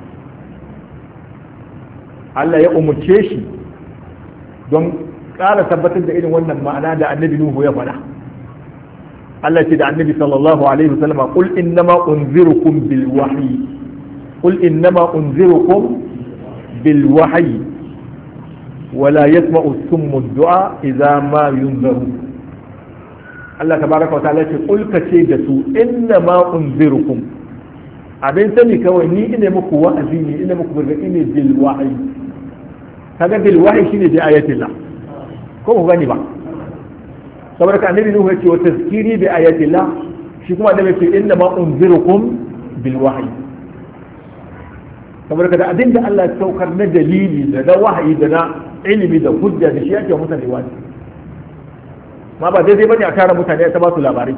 Allah ya umurce shi don ƙara tabbatar da irin wannan ma'ana da annabi Nuhu ya faɗa. Allah ce da annabi sallallahu alaihi wa sallama qul innama unzirukum bil wahyi qul innama unzirukum bil wahyi wala yasma'u summu du'a idza ma yunzaru. Allah tabaraka wa ta'ala ce qul kace da su innama unzirukum, abin sani kawai ni ina muku wa'azi ne, ina muku gargaɗi ne bil wahyi. Kaga bil wahyi shine bi ayatillah, ko ku gani ba? Saboda ka annabi Nuhu yace wa tazkiri bi ayatillah, shi kuma da yace inna ma unzirukum bil wahyi. Saboda ka da abin da Allah ya saukar na dalili da na wahayi da na ilimi da hujja da shi yake mutane wani. Ma ba daidai bane a tara mutane ta ba su labarai.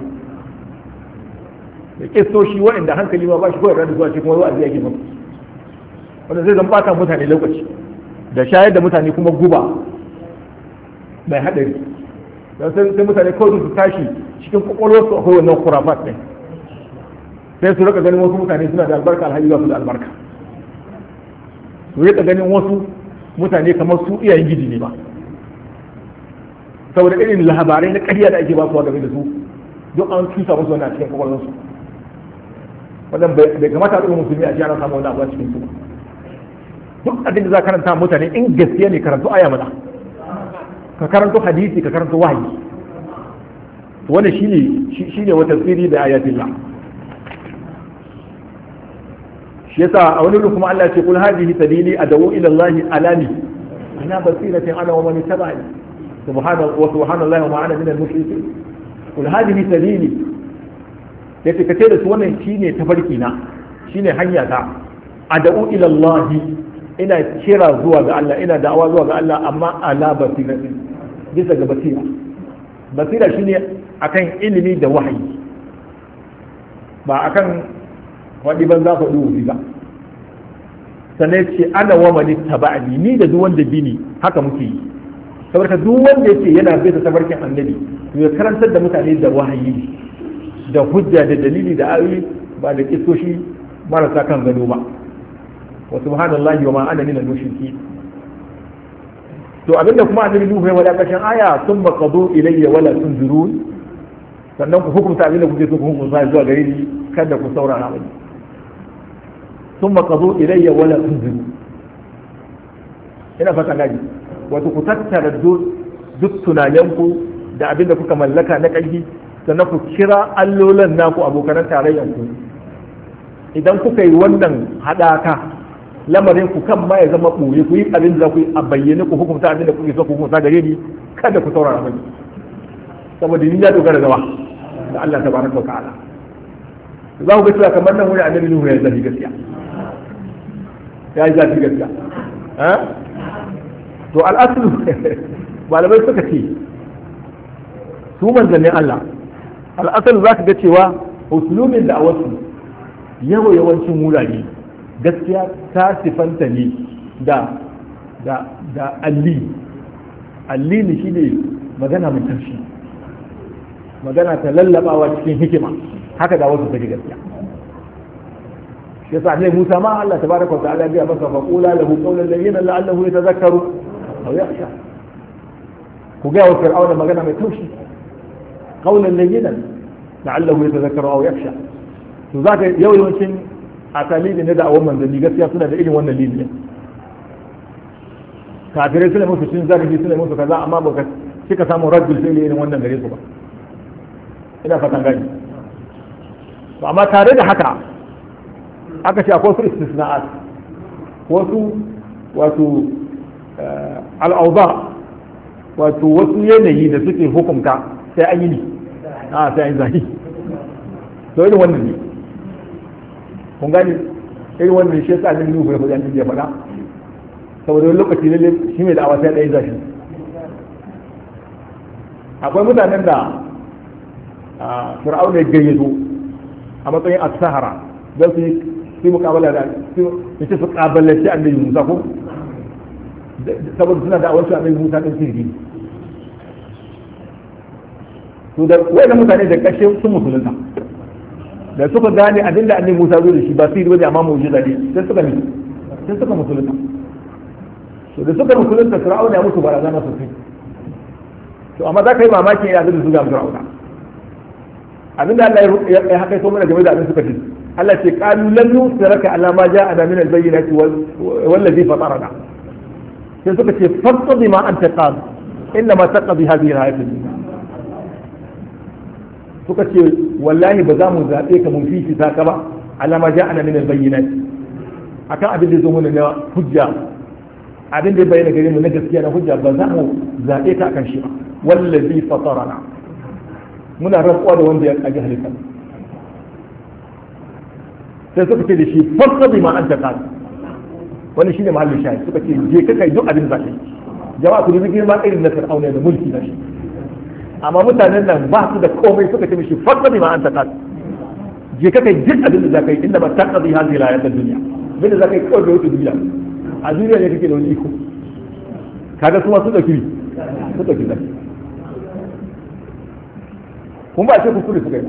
Da kistoshi waɗanda hankali ma ba shi koyar da zuwa cikin wani wa'azi yake musu, wanda zai zan bata mutane lokaci da shayar da mutane kuma guba mai haɗari. don sai mutane kawai su tashi cikin kwakwalwar su akwai wannan kurafat ɗin, sai su rika ganin wasu mutane suna da albarka alhaji ba su da albarka, su rika ganin wasu mutane kamar su iyayen gidi ne ba, saboda irin labarai na ƙarya da ake ba su game da su duk an cusa musu wannan cikin kwakwalwarsu. Wannan bai kamata a ɗaga musulmi a ji ana samu wani abu a cikin su. Duk abin da za ka karanta mutane in gaskiya ne karanto aya mana, ka karanto hadisi, ka karanto wahayi. Wannan shine shine wata tsiri da ayatillah. Shi yasa a wani kuma Allah ya ce kul hadhihi sabili ad'u ila Allah alani ana basiratin ana wa man tabi'ani subhanallahi wa subhanallahi wa ma ana min al-mushrikin. Kul hadhihi sabili, yace kace da su wannan shine tafarki na, shine hanya ta, ad'u ila Allah, ina kira zuwa ga Allah, ina da'awa zuwa ga Allah, amma ala basirati, bisa ga basira. Basira shine akan ilimi da wahayi, ba akan wadi ban za faɗi wufi ba. Sannan ce ana wa mani taba'ani, ni da duk wanda bini haka muke yi. Saboda duk wanda yake yana bisa tabarkin annabi to ya karantar da mutane da wahayi da hujja da dalili da ayoyi, ba da kisoshi marasa kan gado ba. Wa subhanallahi wa ma ana minal mushriki. To abinda kuma annabi Nuhu ya wada kashin aya, thumma qadu ilayya wala tunzirun, sannan ku hukunta abinda kuke so ku hukunta zuwa gare ni, kada ku saurara mani. Thumma qadu ilayya wala tunzirun. Ina fata gaji, wato ku tattara duk tunaninku da abinda kuka mallaka na ƙarfi, sannan ku kira allolan naku abokanan tarayyanku. Idan kuka yi wannan haɗaka, lamarin ku kan ma ya zama ɓoye, ku yi abin da ku yi a bayyane, ku hukunta abin da kuke so ku hukunta gare ni, kada ku saurara mani saboda ni ya dogara da wa da Allah tabaraka wa ta'ala za ku ga cewa kamar nan wani annabi Nuhu ya zafi gaskiya ya yi zafi gaskiya to al'asulu malamai suka ce su manzannin Allah al'asulu za ka ga cewa usulumin da a wasu yawa yawancin wurare gaskiya ta sifanta ne da da da alli alli ne shine magana mai taushi magana ta lallabawa cikin hikima haka da wasu take gaskiya shi yasa ne Musa ma Allah tabaraka wa ta'ala ya masa fa qula lahu qawlan layyinan la'allahu yatadhakkaru aw yakhsha ku ga wa fir'auna magana mai taushi qawlan layyinan la'allahu yatadhakkaru aw yakhsha to zaka yau yawancin asali ne da awon manzanni gaskiya suna da irin wannan liliya kafirai suna musu cin zarafi suna musu kaza amma baka kika samu rajul sai irin wannan gare su ba ina fatan gani to amma tare da haka aka ce akwai su istisna'at wasu wato al'auza wato wasu yanayi da suke hukunta sai an yi ne a sai an yi zahi to irin wannan ne kun gani irin wannan shi yasa annabi Nuhu ya faɗa annabi ya faɗa saboda wani lokaci ne shi mai da'awa sai ɗaya zashi akwai mutanen da fir'auna ya gayyato a matsayin as-sahara don su yi mukabala da su ce su kabalanci annabi Musa ko saboda suna da awanci annabi Musa din sirri to da wayannan mutane da kashe sun musulunta da suka gane abin da annabi Musa zo da shi ba sirri bane amma mu'jiza ne sai suka ne sai suka musulunta to da suka musulunta fir'auna ya mutu barazana sosai to amma za ka yi mamaki ya zai su ga fir'auna abin da Allah ya haka so mana game da abin suka ce Allah ce qalu lam nusraka ala ma ja'ana min al-bayyinati wallazi fatarana sai suka ce faqdi ma anta qad inna ma taqdi hadhihi al-hayat ad-dunya suka ce wallahi ba za mu zabe ka mun fifi ta ka ba ala ma ja'ana min al-bayyinati akan abin da zo mana na hujja abin da bayyana gare mu na gaskiya na hujja ba za mu zabe ka akan shi ba wallazi fatarana muna rantsuwa da wanda ya kage halitta sai suka ce da shi farsa bi ma an ta kasu wani shine mahallin shayi suka ce je ka kai duk abin zaka yi jama'a ku dubi girma irin na fir'auna da mulki na shi amma mutanen nan ba su da komai suka ce mishi farsa bi ma an ta kasu je ka kai duk abin da zaka yi inda ba ta qadi hadhihi al-hayat ad-dunya bin da zaka yi kawai da wata duniya a duniya ne kake da wani iko kaga su ma su dauki su dauki zaki kun ba ce ku kure suka yi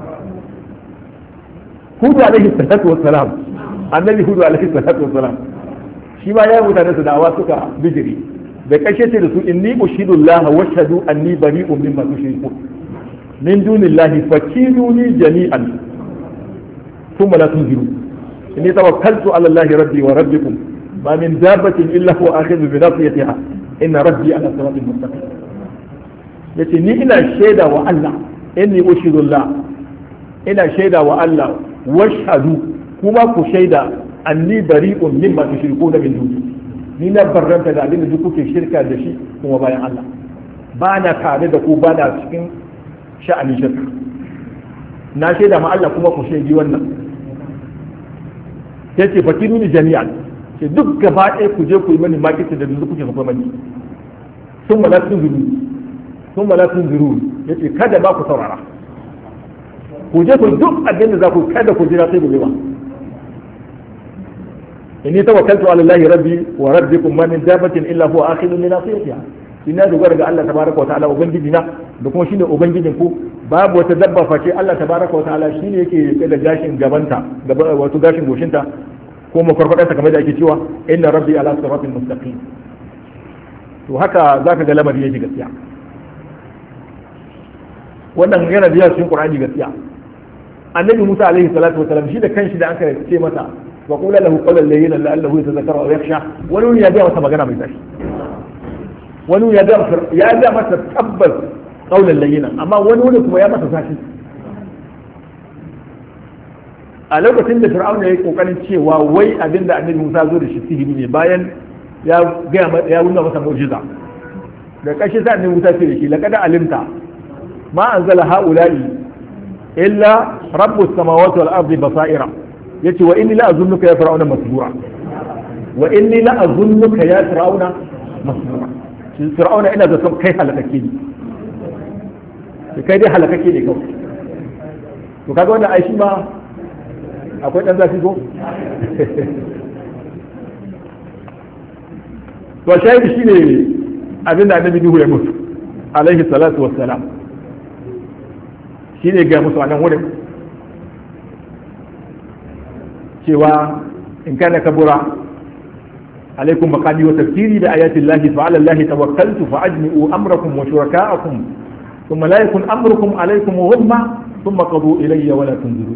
hudu alaihi salatu wassalam annabi hudu alaihi salatu wassalam shi ma ya mutane su da'awa suka bijiri da kashe ce da su inni ushidu Allah wa shahadu anni bari'un mimma tushrikun min dunillahi fakiduni jami'an thumma la tunziru inni tawakkaltu ala Allah rabbi wa rabbikum ma min dabbatin illa huwa akhidhu bi nasiyatiha inna rabbi ala siratin mustaqim yace ni ina shaida wa Allah inni ushidu Allah ina shaida wa Allah washhadu kuma ku shaida anni bari'un mimma tushrikuna min duni ni na barranta da abin da duk kuke shirka da shi kuma bayan Allah ba na tare da ku ba na cikin sha'anin shirka na shaida ma Allah kuma ku shaidi wannan sai ce fakiruni jami'an ce duk gaba ɗaya ku je ku yi mani makita da duk kuke kuma mani sun mala sun zuru sun mala sun zuru yace kada ba ku saurara ku je ku duk abin da za ku kada ku jira sai gobe ba inni tawakkaltu ala allahi rabbi wa rabbikum ma min dabbatin illa huwa akhidun li nasiyatiha ina dogara ga Allah tabaraka wa ta'ala ubangiji na da kuma shine ubangijin ku babu wata dabba face Allah tabaraka wa ta'ala shine yake rike da gashin gabanta gaba wato gashin goshinta ko makwarkwadarta kamar da ake cewa inna rabbi ala siratin mustaqim to haka zaka ga lamari yake gaskiya wannan yana biya cikin Qur'ani gaskiya annabi Musa alaihi salatu wasalam shi da kanshi da aka ce masa wa qula lahu qawlan layyinan la'allahu yatadhakkaru aw yakhsha wani ya ga masa magana mai tashi wani ya ga ya ga masa tabbas qawlan layyinan amma wani wani kuma ya masa tashi a lokacin da Fir'auna ya yi kokarin cewa wai abinda annabi Musa zo da shi sihiri ne bayan ya ga ya nuna masa mu'jiza da kashi sa ne wuta ce da shi laqad alimta ma anzala haula'i illa rabbus samawati wal ardi basaira yace wa inni la azunnuka ya fir'auna masbura wa inni la azunnuka ya fir'auna masbura shi fir'auna ina da son kai halakake ne kai dai halakake ne kawai to kaga wannan ai shi ma akwai dan zafi ko to shahidi shine abin da annabi Nuhu ya mutu alaihi salatu wassalam shine ga musu a nan wurin cewa in kana kabura alaikum maqami wa tafsiri bi ayati llahi fa ala llahi tawakkaltu fa ajmi'u amrakum wa shuraka'akum thumma la yakun amrukum alaykum ghumma thumma qadu ilayya wa la tunziru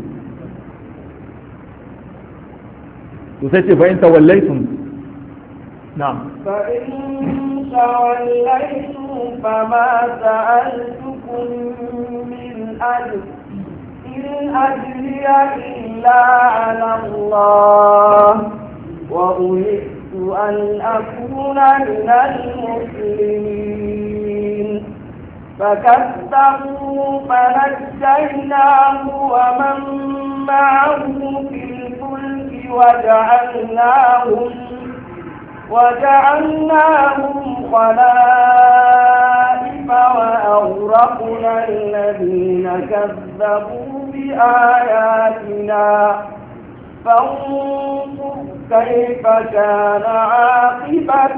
to sai ce fa in tawallaytum na'am fa in tawallaytum fama sa'altukum min ajr إن أجري إلا على الله وأمرت أن أكون من المسلمين فكذبوا فنجيناه ومن معه في الفلك وجعلناهم وجعلناهم خلائف وأغرقنا الذين كذبوا بآياتنا فانظر كيف كان عاقبة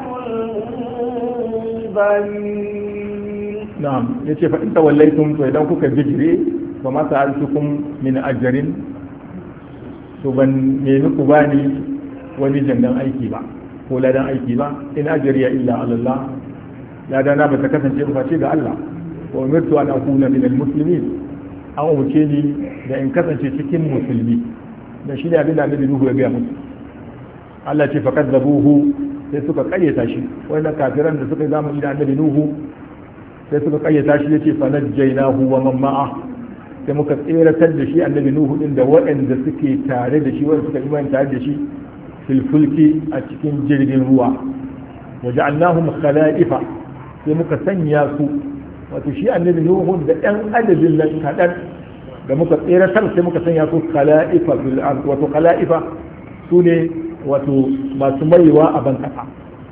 المنذرين. نعم يتي فإن توليتم فإذا كنتم بجري وما سألتكم من أجر سبن مينكم باني ونجن أيكي با ko ladan aiki ba in ajriya illa ala Allah ladana ba ta kasance ba ce ga Allah wa umirtu an akuna min almuslimin an umarce ni da in kasance cikin musulmi da shi ne abin da annabi Nuhu ya gaya musu Allah ce fakazzabuhu sai suka kayyata shi wannan kafiran da suka yi zamani da annabi Nuhu sai suka kayyata shi yace fa najjaynahu wa man ma'a sai muka tseratar da shi annabi Nuhu din da waɗanda suke tare da shi wanda suka imani tare da shi filfulki a cikin jirgin ruwa waje annahum khala'ifa sai muka sanya su wato shi annabi nuhu da ɗan adadin nan kaɗan da muka tseratar sai muka sanya su khala'ifa fil ard wato khala'ifa su ne wato masu maiwa a ban kasa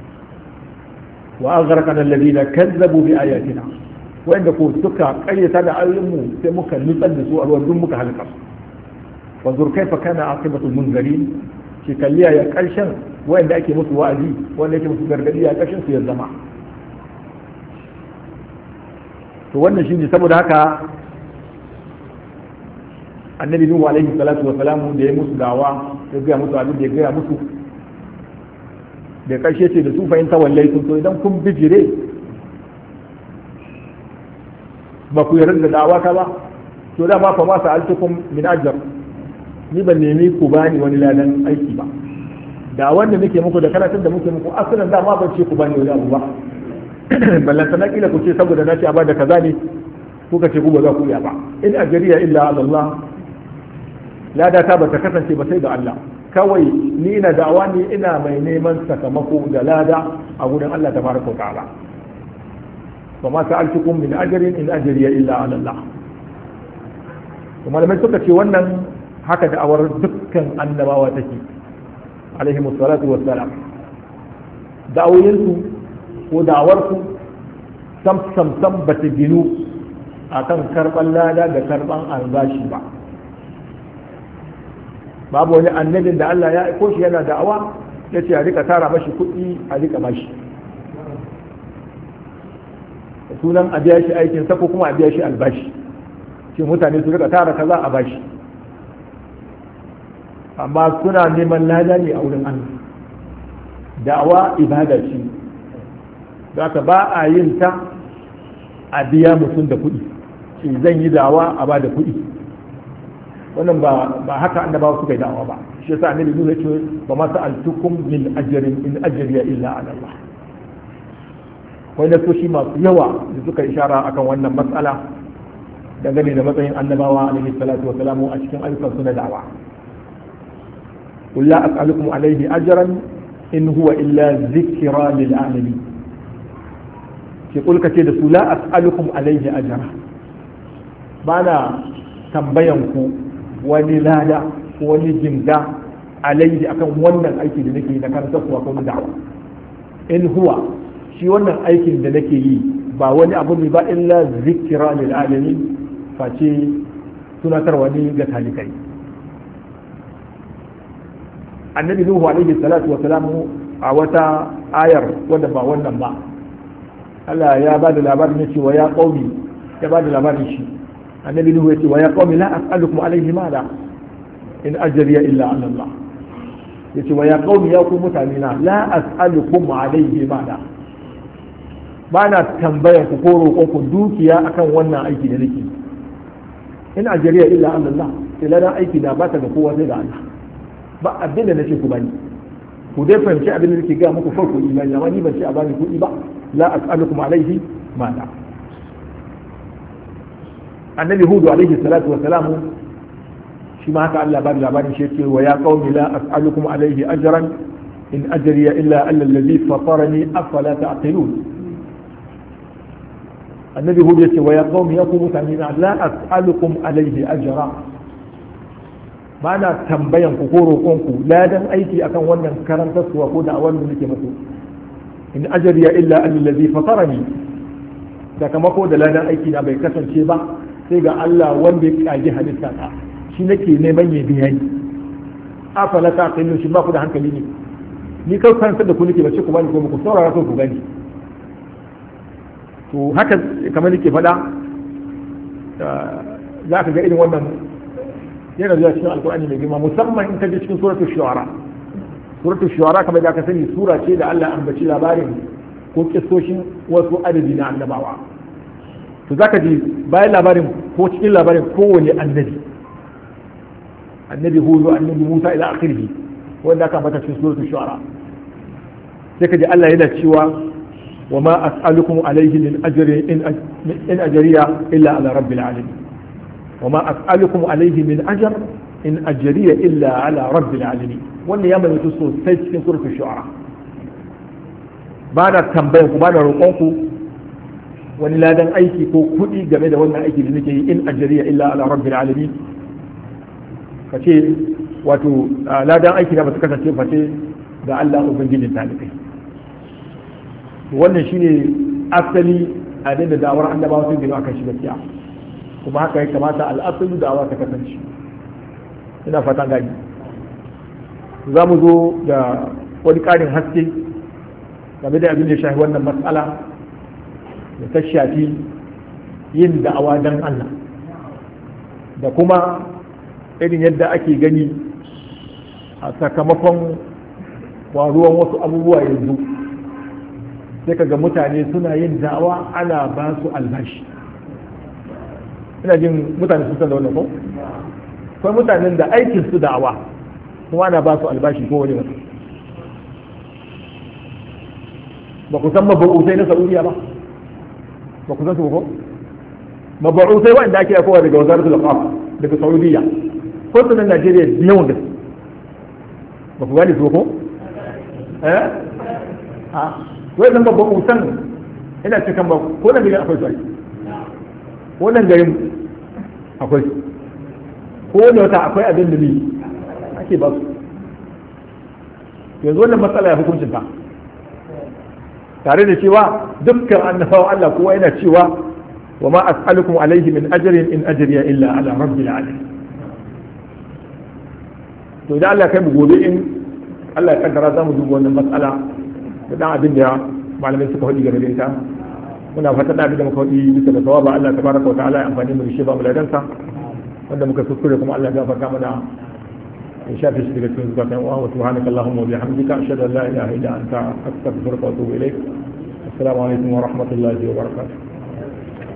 wa aghraqna alladhina kazzabu bi ayatina wanda ko suka kayyata da ayoyinmu sai muka nutsar da su a ruwan duk muka halaka wa zur kaifa kana aqibatul munzirin shi kalliya ya karshen wanda ake musu wa'azi wanda ake musu gargadi ya karshen su ya zama to wannan shine saboda haka annabi nuhu alaihi salatu wa salam da ya musu dawa ya ga musu abin da ya ga musu da karshe ce da su fa in tawallaitum to idan kun bijire ba ku yarda da dawa ka ba to da ma fa ma sa'altukum min ajr ni ban nemi ku bani wani ladan aiki ba da wanda nake muku da karatun da muke muku asalin da ma ban ce ku bani wani abu ba ballan sana kila ku ce saboda na ce a bada kaza ne kuka ce ku ba za ku iya ba in ajriya illa ala Allah lada ta ba ta kasance ba sai da Allah kawai ni ina da'awa ne ina mai neman sakamako da lada a gurin Allah tabaraka wa ta'ala fa ma sa'altukum min ajrin in ajriya illa ala Allah kuma malamai suka ce wannan haka da'awar dukkan annabawa take alaihi musallatu wassalam da'awoyinsu ko da'awarsu sam sam sam ba ta ginu akan karban lada da karban albashi ba babu wani annabin da Allah ya aiko shi yana da'awa ya ce a rika tara mashi kuɗi a rika bashi sunan a biya shi aikin sa ko kuma a biya shi albashi shi mutane su rika tara kaza a bashi amma suna neman lada ne a wurin Allah da'awa ibada ce zaka ba a yin ta a biya mutum da kuɗi shi zan yi da'awa a ba da kuɗi wannan ba ba haka annabawa suka yi da'awa ba shi yasa annabi Nuhu ya ce ba ma sa'altukum min ajrin in ajriya illa ala Allah wanda so shi masu yawa da suka ishara akan wannan matsala dangane da matsayin annabawa alaihi salatu wa salamu a cikin ayyukan su na da'awa قل لا أسألكم عليه أجرا إن هو إلا ذكرى للعالمين ke kulka ce da su la as'alukum alaihi ajra bana tambayan ku wani lada ko wani jinga alaihi akan wannan aiki da nake na karanta kuwa ko da'awa in huwa shi wannan aikin da nake yi ba wani abu ne ba illa zikra lil alamin face tunatarwa ne ga talikai annabi nuhu alaihi salatu wa salamu a wata ayar wadda ba wannan ba Allah ya ba da labarin ya ce wa ya qaumi ya ba da labarin shi annabi nuhu ya ce wa ya qaumi la as'alukum alaihi mala in ajriya illa ala Allah ya ce wa ya qaumi ya ku mutane na la as'alukum alaihi mala ba na tambayar ku ko roƙon ku dukiya akan wannan aiki da nake in ajriya illa ala Allah sai lana aiki da ba ta ga kowa sai da Allah ba abin da nace ku bani ku dai fahimci abin da nake ga muku farko imani amma ni ban ce a bani kuɗi ba la as'alukum alaihi mala annabi hudu alaihi salatu wa salamu shi ma haka Allah bani labarin shi ce wa ya qaumi la as'alukum alaihi ajran in ajriya illa ala alladhi fatarani afala ta'qilun annabi hudu ya ce wa ya qaumi ya ku mutane la as'alukum alaihi ajra ba na tambayan ku ko roƙon ku ladan aiki akan wannan karantarsuwa ko da wannan nake muku in ajriya illa allazi fatarani sakamako da ladan aiki na bai kasance ba sai ga Allah wanda ya kaji halitta ta shi nake neman ya biya ni afala ta kinu shi ba ku da hankali ne ni kai karantar da ku nake bace ku bani ko muku saurara ko ku gani to haka kamar nake faɗa za ka ga irin wannan yana zuwa cikin alkur'ani mai girma musamman in ka je cikin suratul shu'ara suratul shu'ara kamar da aka sani sura ce da Allah ambaci labarin ko kissoshin wasu adadi na annabawa to zaka ji bayan labarin ko cikin labarin kowane annabi annabi hudu annabi musa ila akhirih wanda aka ambata cikin suratul shu'ara sai ka ji Allah yana cewa wa ma as'alukum alayhi min ajrin in ajriya illa ala rabbil alamin وما أسألكم عليه من أجر إن أجري إلا على رب العالمين وأن يمن يتصل سيد سورة الشعراء بعد التنبيه بعد رقوقه وأن لا دن أيكي كو كدي جميلة وأن أيكي لنكي إن أجري إلا على رب العالمين فشي واتو لا دن أيكي لما تكسر فشي دا الله أبنجي للتالقين وأن شيني أصلي أدين دعوة عند بعض الناس أكن شبكيا kuma haka ya kamata al'asalu da awa ta kasance ina fatan gani za mu zo da wani ƙarin haske game da abin da shafi wannan matsala da ta shafi yin da'awa don Allah da kuma irin yadda ake gani a sakamakon waruwan wasu abubuwa yanzu sai kaga mutane suna yin da'awa ana ba su albashi ina jin mutane sun san da wannan ko akwai mutanen da aikin su da'awa kuma ana ba su albashi ko wani wata ba ku san mabu'usai na Saudiya ba ba ku san su ko mabu'usai wanda ake aikowa daga wazaratul qaf daga Saudiya ko su nan Najeriya yawan gaske ba ku gani su ko eh ha wai nan mabu'usan ina cikin ba ko nan gidan akwai sai wannan garin akwai ko da wata akwai abin da ni ake ba su yanzu wannan matsala ya hukuncin ta tare da cewa dukkan annabawan Allah kowa yana cewa wa ma as'alukum alayhi min ajrin in ajriya illa ala rabbil alamin to idan Allah kai mu gobe in Allah ya kaddara za mu duba wannan matsala da dan abin da malamai suka faɗi game da ita muna fatan da da muka yi bisa da sawaba Allah tabaraka wa ta'ala ya amfani mu da shi ba mu ladansa wanda muka kuskure kuma Allah ya gafarta mana in shafi shi daga cikin zukatan wa subhanaka allahumma wa bihamdika ashhadu an la ilaha illa anta astaghfiruka wa atubu ilaik assalamu alaikum wa rahmatullahi wa barakatuh